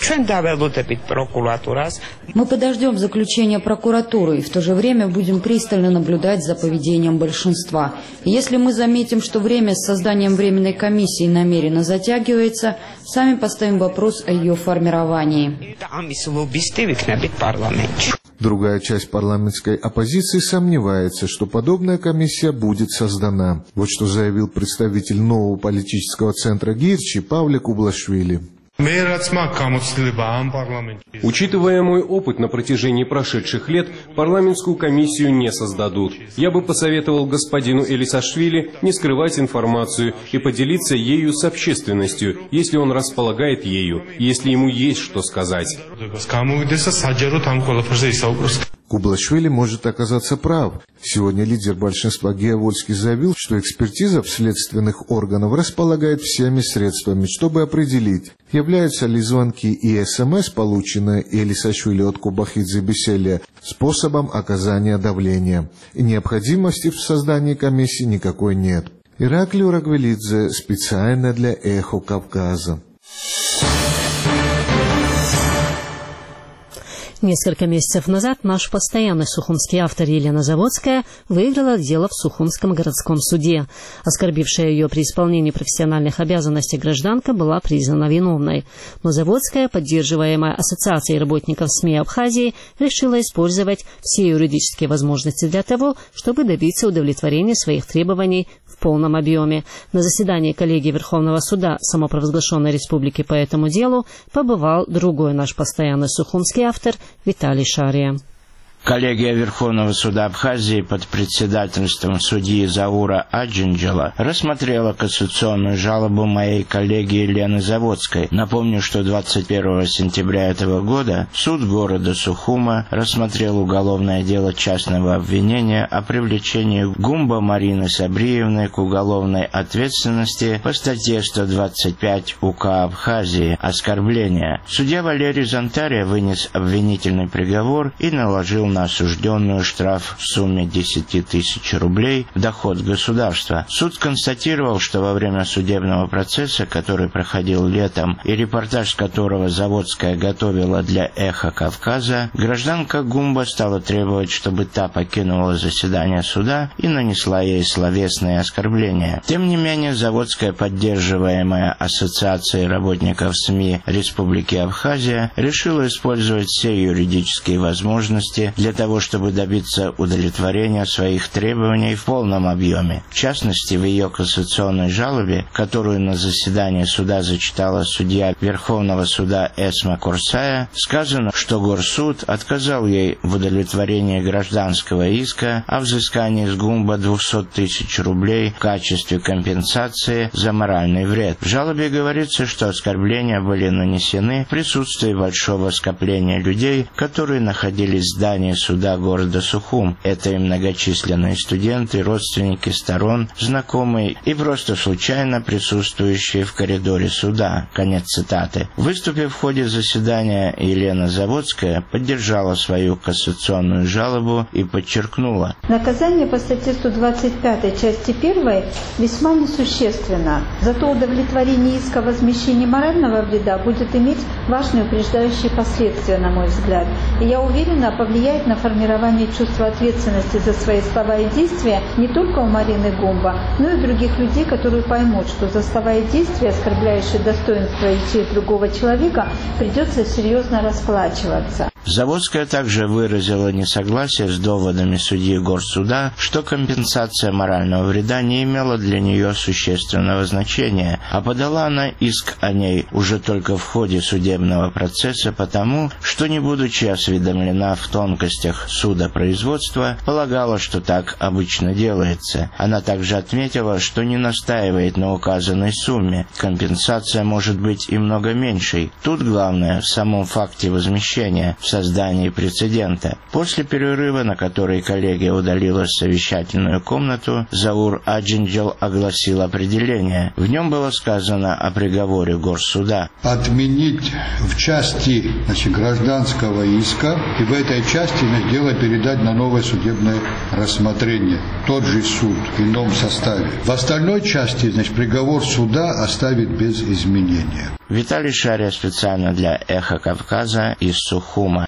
Мы подождем заключения прокуратуры и в то же время будем пристально наблюдать за поведением большинства. И если мы заметим, что время с созданием временной комиссии намеренно затягивается, сами поставим вопрос о ее формировании. Другая часть парламентской оппозиции сомневается, что подобная комиссия будет создана. Вот что заявил представитель нового политического центра Гирчи Павле Кублашвили. Учитывая мой опыт на протяжении прошедших лет, парламентскую комиссию не создадут. Я бы посоветовал господину Элисашвили не скрывать информацию и поделиться ею с общественностью, если он располагает ею, если ему есть что сказать. Кублашвили может оказаться прав. Сегодня лидер большинства Геовольский заявил, что экспертиза следственных органов располагает всеми средствами, чтобы определить, являются ли звонки и СМС, полученные Элисашвили от Кобахидзе Беселия, способом оказания давления. И необходимости в создании комиссии никакой нет. Ираклио Рагвелидзе специально для «Эхо Кавказа». Несколько месяцев назад наш постоянный сухумский автор Елена Заводская выиграла дело в Сухумском городском суде. Оскорбившая ее при исполнении профессиональных обязанностей гражданка была признана виновной. Но Заводская, поддерживаемая Ассоциацией работников СМИ Абхазии, решила использовать все юридические возможности для того, чтобы добиться удовлетворения своих требований в полном объеме. На заседании коллегии Верховного суда самопровозглашенной республики по этому делу побывал другой наш постоянный сухумский автор Виталий Шария. Коллегия Верховного суда Абхазии под председательством судьи Заура Аджинджела рассмотрела кассационную жалобу моей коллеги Елены Заводской. Напомню, что двадцать первого сентября этого года суд города Сухума рассмотрел уголовное дело частного обвинения о привлечении Гумба Марины Сабриевны к уголовной ответственности по статье сто двадцать пять УК Абхазии «Оскорбление». Судья Валерий Зонтария вынес обвинительный приговор и наложил на осужденную штраф в сумме десять тысяч рублей в доход государства. Суд констатировал, что во время судебного процесса, который проходил летом и репортаж которого Заводская готовила для «Эхо Кавказа», гражданка Гумба стала требовать, чтобы та покинула заседание суда и нанесла ей словесные оскорбления. Тем не менее, Заводская, поддерживаемая Ассоциацией работников СМИ Республики Абхазия, решила использовать все юридические возможности для того, чтобы добиться удовлетворения своих требований в полном объеме. В частности, в ее кассационной жалобе, которую на заседании суда зачитала судья Верховного суда Эсма Курсая, сказано, что Горсуд отказал ей в удовлетворении гражданского иска о взыскании с ГУМБа двухсот тысяч рублей в качестве компенсации за моральный вред. В жалобе говорится, что оскорбления были нанесены в присутствии большого скопления людей, которые находились в здании суда города Сухум. Это и многочисленные студенты, родственники сторон, знакомые и просто случайно присутствующие в коридоре суда. Конец цитаты. Выступив в ходе заседания, Елена Заводская поддержала свою кассационную жалобу и подчеркнула: наказание по статье сто двадцать пятой части первой весьма несущественно. Зато удовлетворение иска о возмещении морального вреда будет иметь важные упреждающие последствия, на мой взгляд. И я уверена, повлияет на формирование чувства ответственности за свои слова и действия не только у Марины Гумба, но и других людей, которые поймут, что за слова и действия, оскорбляющие достоинство и честь другого человека, придется серьезно расплачиваться. Заводская также выразила несогласие с доводами судьи Горсуда, что компенсация морального вреда не имела для нее существенного значения, а подала она иск о ней уже только в ходе судебного процесса потому, что, не будучи осведомлена в тонкостях судопроизводства, полагала, что так обычно делается. Она также отметила, что не настаивает на указанной сумме. Компенсация может быть и много меньшей. Тут главное в самом факте возмещения, в создании прецедента. После перерыва, на который коллегия удалилась в совещательную комнату, Заур Аджинджал огласил определение. В нем было сказано о приговоре Горсуда. Отменить в части, значит, гражданского иска и в этой части, значит, дело передать на новое судебное рассмотрение. Тот же суд в ином составе. В остальной части, значит, приговор суда оставить без изменения. Виталий Шария специально для «Эхо Кавказа» из Сухума.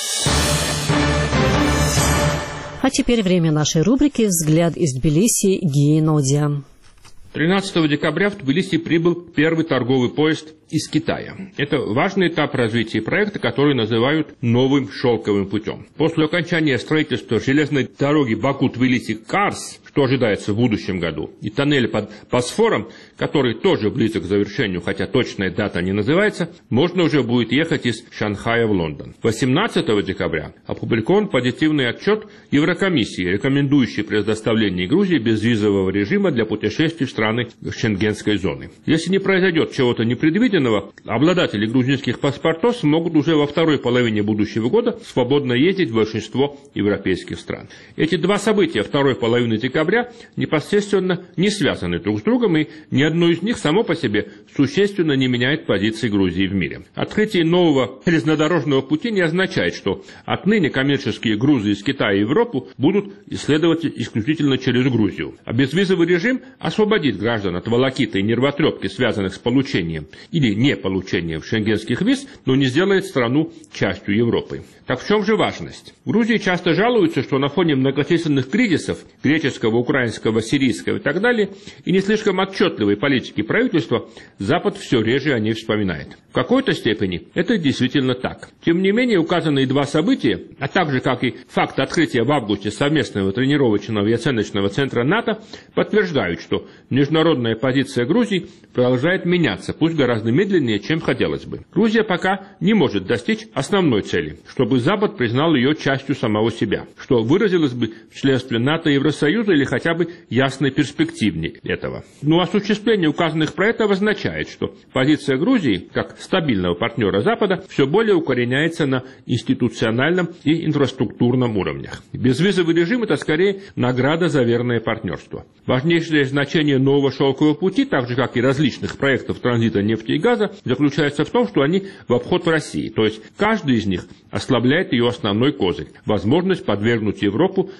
А теперь время нашей рубрики «Взгляд из Тбилиси» Гии Нодия. тринадцатого декабря в Тбилиси прибыл первый торговый поезд из Китая. Это важный этап развития проекта, который называют новым шелковым путем. После окончания строительства железной дороги Баку-Тбилиси-Карс, что ожидается в будущем году, и тоннеля под Босфором, который тоже близок к завершению, хотя точная дата не называется, можно уже будет ехать из Шанхая в Лондон. восемнадцатого декабря опубликован позитивный отчет Еврокомиссии, рекомендующий предоставление Грузии безвизового режима для путешествий в страны Шенгенской зоны. Если не произойдет чего-то непредвиденного, обладатели грузинских паспортов смогут уже во второй половине будущего года свободно ездить в большинство европейских стран. Эти два события второй половины декабря непосредственно не связаны друг с другом, и ни одно из них само по себе существенно не меняет позиции Грузии в мире. Открытие нового железнодорожного пути не означает, что отныне коммерческие грузы из Китая и Европы будут исследовать исключительно через Грузию. А безвизовый режим освободит граждан от волокиты и нервотрепки, связанных с получением или не получением шенгенских виз, но не сделает страну частью Европы. Так в чем же важность? В Грузии часто жалуются, что на фоне многочисленных кризисов греческого, украинского, сирийского и так далее, и не слишком отчетливой политики правительства, Запад все реже о ней вспоминает. В какой-то степени это действительно так. Тем не менее, указанные два события, а также как и факт открытия в августе совместного тренировочного и оценочного центра НАТО, подтверждают, что международная позиция Грузии продолжает меняться, пусть гораздо медленнее, чем хотелось бы. Грузия пока не может достичь основной цели, чтобы Запад признал ее частью самого себя, что выразилось бы в членстве НАТО и Евросоюза или хотя бы ясной перспективе этого. Но осуществление указанных проектов означает, что позиция Грузии, как стабильного партнера Запада, все более укореняется на институциональном и инфраструктурном уровнях. Безвизовый режим – это скорее награда за верное партнерство. Важнейшее значение нового шелкового пути, так же как и различных проектов транзита нефти и газа, заключается в том, что они в обход России, то есть каждый из них ослабляет ее основной козырь – возможность подвергнуть Европу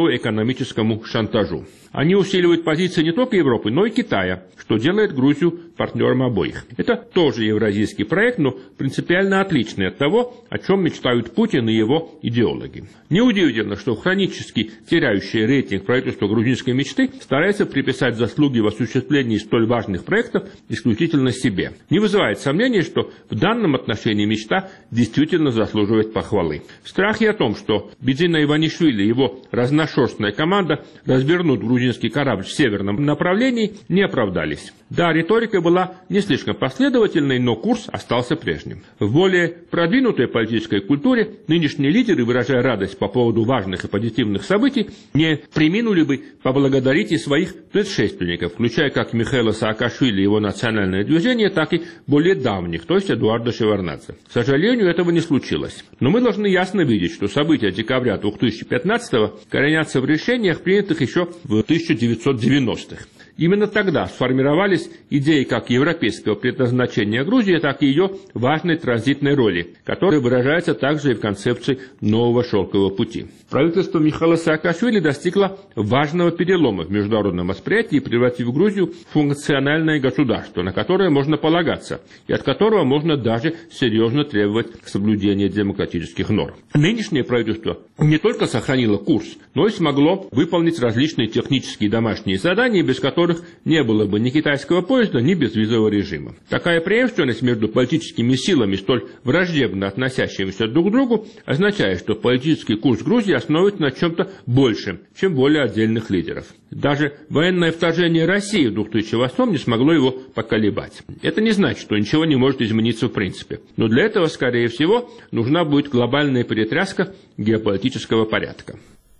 геоэкономическому шантажу. Они усиливают позиции не только Европы, но и Китая, что делает Грузию партнером обоих. Это тоже евразийский проект, но принципиально отличный от того, о чем мечтают Путин и его идеологи. Неудивительно, что хронически теряющее рейтинг правительства грузинской мечты старается приписать заслуги в осуществлении столь важных проектов исключительно себе. Не вызывает сомнений, что в данном отношении мечта действительно заслуживает похвалы. Страхи о том, что Бедзина Иванишвили и его разношерстная команда развернут грузинский корабль в северном направлении, не оправдались. Да, риторика была не слишком последовательной, но курс остался прежним. В более продвинутой политической культуре нынешние лидеры, выражая радость по поводу важных и позитивных событий, не преминули бы поблагодарить и своих предшественников, включая как Михаила Саакашвили и его национальное движение, так и более давних, то есть Эдуарда Шеварднадзе. К сожалению, этого не случилось. Но мы должны ясно видеть, что события декабря две тысячи пятнадцатого коренятся в решениях, принятых еще в тысяча девятьсот девяностых. Именно тогда сформировались идеи как европейского предназначения Грузии, так и ее важной транзитной роли, которая выражается также и в концепции нового шелкового пути. Правительство Михаила Саакашвили достигло важного перелома в международном восприятии, превратив Грузию в функциональное государство, на которое можно полагаться, и от которого можно даже серьезно требовать соблюдения демократических норм. Нынешнее правительство не только сохранило курс, но и смогло выполнить различные технические домашние задания, без которых не было бы ни китайского поезда, ни безвизового режима. Такая преемственность между политическими силами, столь враждебно относящимися друг к другу, означает, что политический курс Грузии основывается на чем-то большем, чем воля отдельных лидеров. Даже военное вторжение России в две тысячи восьмом не смогло его поколебать. Это не значит, что ничего не может измениться в принципе. Но для этого, скорее всего, нужна будет глобальная перетряска геополитического порядка.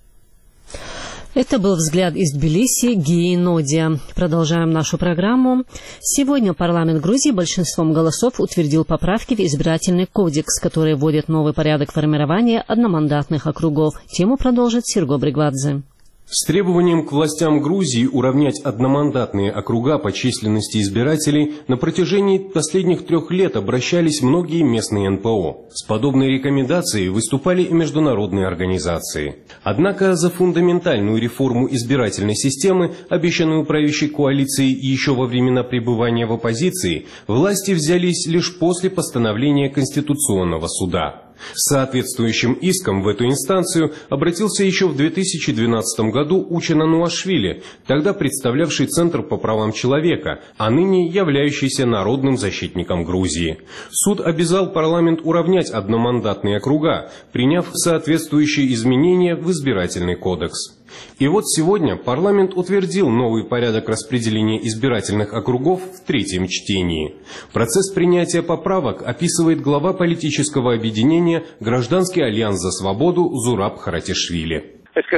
Это был взгляд из Тбилиси Гии Нодия. Продолжаем нашу программу. Сегодня парламент Грузии большинством голосов утвердил поправки в избирательный кодекс, которые вводят новый порядок формирования одномандатных округов. Тему продолжит Серго Бригвадзе. С требованием к властям Грузии уравнять одномандатные округа по численности избирателей на протяжении последних трех лет обращались многие местные эн пэ о. С подобной рекомендацией выступали и международные организации. Однако за фундаментальную реформу избирательной системы, обещанную правящей коалицией еще во времена пребывания в оппозиции, власти взялись лишь после постановления Конституционного суда. С соответствующим иском в эту инстанцию обратился еще в две тысячи двенадцатом году Учен Ануашвили, тогда представлявший Центр по правам человека, а ныне являющийся народным защитником Грузии. Суд обязал парламент уравнять одномандатные округа, приняв соответствующие изменения в избирательный кодекс. И вот сегодня парламент утвердил новый порядок распределения избирательных округов в третьем чтении. Процесс принятия поправок описывает глава политического объединения «Гражданский альянс за свободу» Зураб Харатишвили.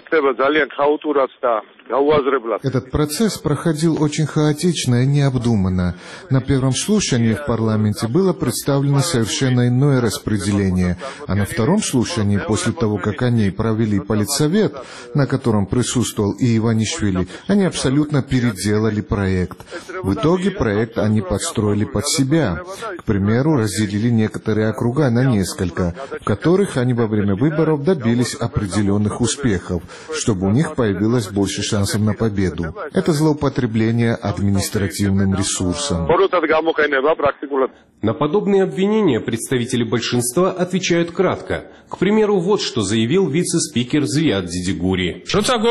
Этот процесс проходил очень хаотично и необдуманно. На первом слушании в парламенте было представлено совершенно иное распределение, а на втором слушании, после того, как они провели политсовет, на котором присутствовал и Иванишвили, они абсолютно переделали проект. В итоге проект они подстроили под себя. К примеру, разделили некоторые округа на несколько, в которых они во время выборов добились определенных успехов, чтобы у них появилось больше шансов на победу. Это злоупотребление административным ресурсом. На подобные обвинения представители большинства отвечают кратко. К примеру, вот что заявил вице-спикер Звиад Дидигури.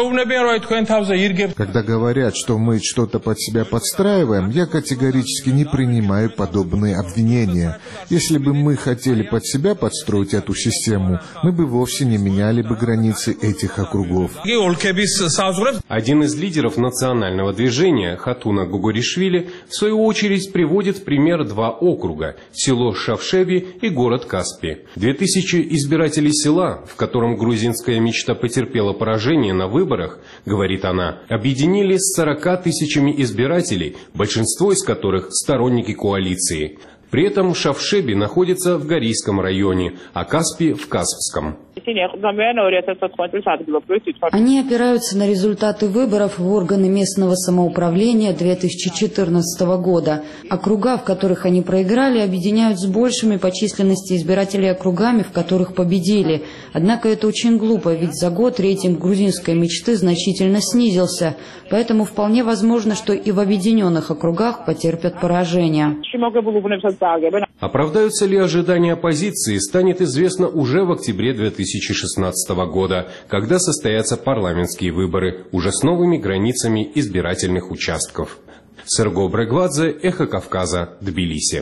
Когда говорят, что мы что-то под себя подстраиваем, я категорически не принимаю подобные обвинения. Если бы мы хотели под себя подстроить эту систему, мы бы вовсе не меняли бы границы этих округов. Один из лидеров национального движения, Хатуна Гугуришвили, в свою очередь приводит в пример два округа – село Шавшеби и город Каспи. Две тысячи избирателей села, в котором грузинская мечта потерпела поражение на выборах, говорит она, объединились с сорока тысячами избирателей, большинство из которых – сторонники коалиции. При этом Шавшеби находится в Горийском районе, а Каспи – в Каспском. Они опираются на результаты выборов в органы местного самоуправления две тысячи четырнадцатого года. Округа, в которых они проиграли, объединяют с большими по численности избирателей округами, в которых победили. Однако это очень глупо, ведь за год рейтинг грузинской мечты значительно снизился. Поэтому вполне возможно, что и в объединенных округах потерпят поражение. Оправдаются ли ожидания оппозиции, станет известно уже в октябре две тысячи шестнадцатого года, когда состоятся парламентские выборы, уже с новыми границами избирательных участков. Серго Брегвадзе, Эхо Кавказа, Тбилиси.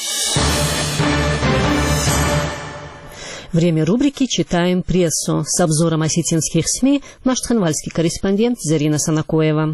Время рубрики «Читаем прессу». С обзором осетинских СМИ наш тхенвальский корреспондент Зарина Санакоева.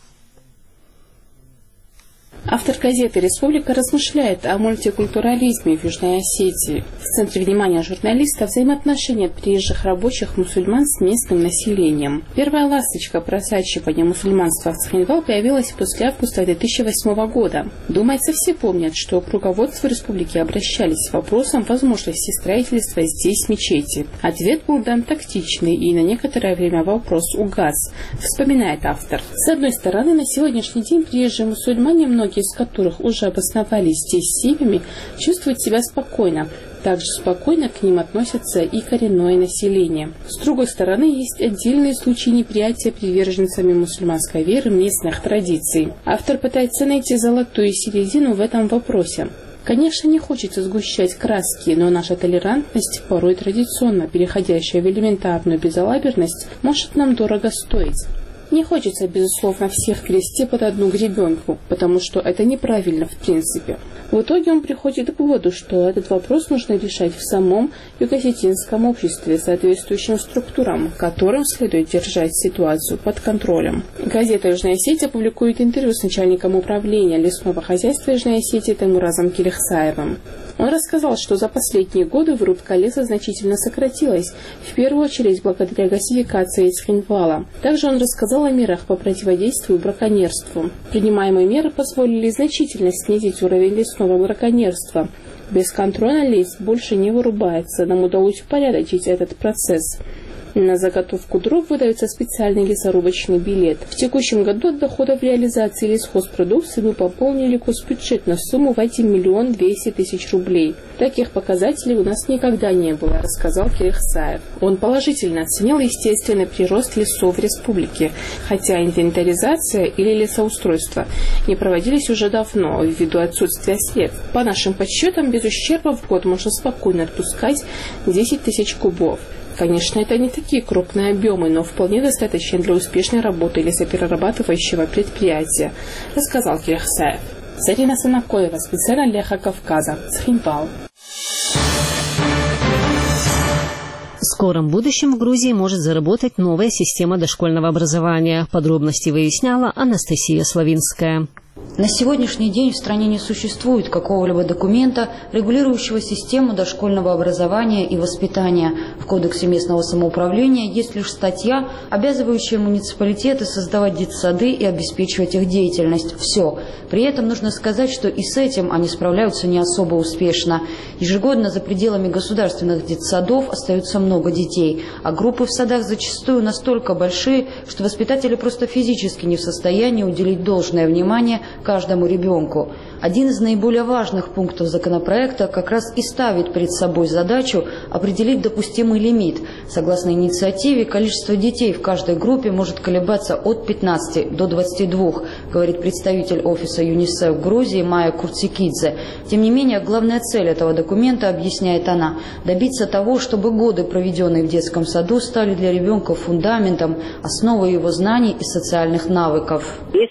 Автор газеты «Республика» размышляет о мультикультурализме в Южной Осетии. В центре внимания журналиста взаимоотношения приезжих рабочих мусульман с местным населением. Первая ласточка просачивания мусульманства в Цхинвал появилась после августа две тысячи восьмого года. Думается, все помнят, что к руководству республики обращались с вопросом возможности строительства здесь мечети. Ответ был дан тактичный, и на некоторое время вопрос угас, вспоминает автор. С одной стороны, на сегодняшний день приезжие мусульмане, многие из которых уже обосновались здесь семьями, чувствуют себя спокойно. Также спокойно к ним относятся и коренное население. С другой стороны, есть отдельные случаи неприятия приверженцами мусульманской веры местных традиций. Автор пытается найти золотую середину в этом вопросе. Конечно, не хочется сгущать краски, но наша толерантность, порой традиционно переходящая в элементарную безалаберность, может нам дорого стоить. Не хочется, безусловно, всех грести под одну гребенку, потому что это неправильно в принципе. В итоге он приходит к выводу, что этот вопрос нужно решать в самом юго-осетинском обществе соответствующим структурам, которым следует держать ситуацию под контролем. Газета «Южная Осетия» публикует интервью с начальником управления лесного хозяйства Южной Осетии Таймуразом Кирихсаевым. Он рассказал, что за последние годы вырубка леса значительно сократилась, в первую очередь благодаря газификации Цхинвала. Также он рассказал о мерах по противодействию браконьерству. Принимаемые меры позволили значительно снизить уровень лесного браконьерства. Без контроля лес больше не вырубается, нам удалось упорядочить этот процесс. На заготовку дров выдается специальный лесорубочный билет. В текущем году от доходов реализации лесхозпродукции мы пополнили госпбюджет на сумму в один миллион двести тысяч рублей. Таких показателей у нас никогда не было, рассказал Кирихсаев. Он положительно оценил естественный прирост лесов в республике, хотя инвентаризация или лесоустройство не проводились уже давно ввиду отсутствия средств. По нашим подсчетам, без ущерба в год можно спокойно отпускать десять тысяч кубов. Конечно, это не такие крупные объемы, но вполне достаточно для успешной работы лесоперерабатывающего предприятия, рассказал Кирихсаев. Зарина Санакоева, специально для Эхо Кавказа, Цхинвал. В скором будущем в Грузии может заработать новая система дошкольного образования. Подробности выясняла Анастасия Славинская. На сегодняшний день в стране не существует какого-либо документа, регулирующего систему дошкольного образования и воспитания. В Кодексе местного самоуправления есть лишь статья, обязывающая муниципалитеты создавать детсады и обеспечивать их деятельность. Все. При этом нужно сказать, что и с этим они справляются не особо успешно. Ежегодно за пределами государственных детсадов остается много детей, а группы в садах зачастую настолько большие, что воспитатели просто физически не в состоянии уделить должное внимание каждому ребенку. Один из наиболее важных пунктов законопроекта как раз и ставит перед собой задачу определить допустимый лимит. Согласно инициативе, количество детей в каждой группе может колебаться от пятнадцати до двадцати двух, говорит представитель офиса ЮНИСЕФ в Грузии Майя Курцикидзе. Тем не менее, главная цель этого документа, объясняет она, добиться того, чтобы годы, проведенные в детском саду, стали для ребенка фундаментом, основой его знаний и социальных навыков.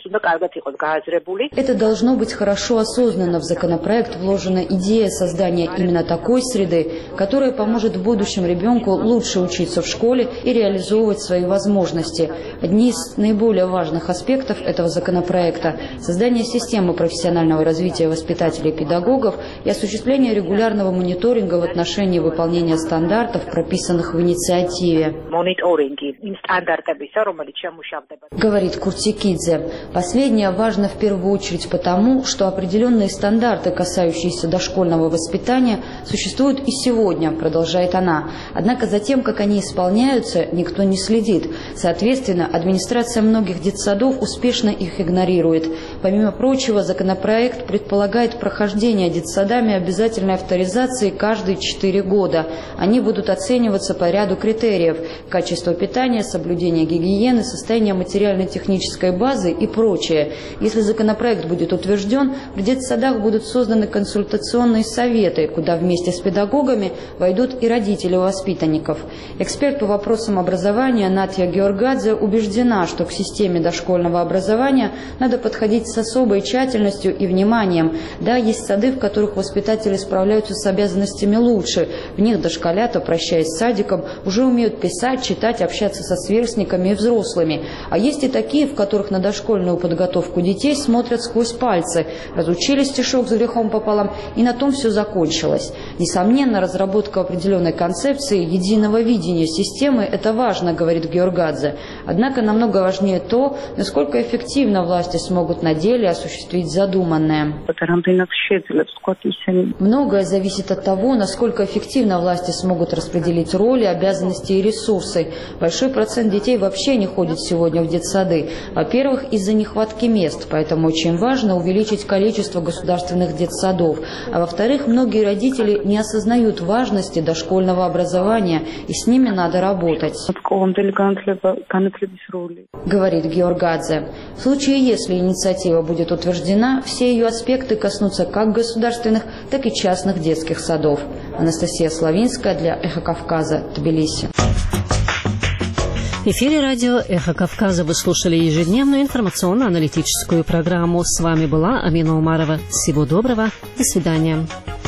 Это должно быть хорошо осознанно. В законопроект вложена идея создания именно такой среды, которая поможет в будущем ребенку лучше учиться в школе и реализовывать свои возможности. Одни из наиболее важных аспектов этого законопроекта – создание системы профессионального развития воспитателей и педагогов и осуществление регулярного мониторинга в отношении выполнения стандартов, прописанных в инициативе. Говорит Курцикидзе. Последнее важно в первую первую очередь потому, что определенные стандарты, касающиеся дошкольного воспитания, существуют и сегодня, продолжает она. Однако за тем, как они исполняются, никто не следит. Соответственно, администрация многих детсадов успешно их игнорирует. Помимо прочего, законопроект предполагает прохождение детсадами обязательной авторизации каждые четыре года. Они будут оцениваться по ряду критериев – качество питания, соблюдение гигиены, состояние материально-технической базы и прочее. Если законопроект будет утвержден, в детсадах будут созданы консультационные советы, куда вместе с педагогами войдут и родители воспитанников. Эксперт по вопросам образования Натья Георгадзе убеждена, что к системе дошкольного образования надо подходить с особой тщательностью и вниманием. Да, есть сады, в которых воспитатели справляются с обязанностями лучше. В них дошколята, прощаясь с садиком, уже умеют писать, читать, общаться со сверстниками и взрослыми. А есть и такие, в которых на дошкольную подготовку детей смотрят сквозь пальцы. Разучили стишок с грехом пополам, и на том все закончилось. Несомненно, разработка определенной концепции единого видения системы – это важно, говорит Георгадзе. Однако намного важнее то, насколько эффективно власти смогут на деле осуществить задуманное. Многое зависит от того, насколько эффективно власти смогут распределить роли, обязанности и ресурсы. Большой процент детей вообще не ходит сегодня в детсады. Во-первых, из-за нехватки мест, поэтому очень важно увеличить количество государственных детсадов. А во-вторых, многие родители не осознают важности дошкольного образования, и с ними надо работать, говорит Георгадзе. В случае, если инициатива будет утверждена, все ее аспекты коснутся как государственных, так и частных детских садов. Анастасия Славинская для «Эхо Кавказа», Тбилиси. В эфире радио «Эхо Кавказа» вы слушали ежедневную информационно-аналитическую программу. С вами была Амина Умарова. Всего доброго. До свидания.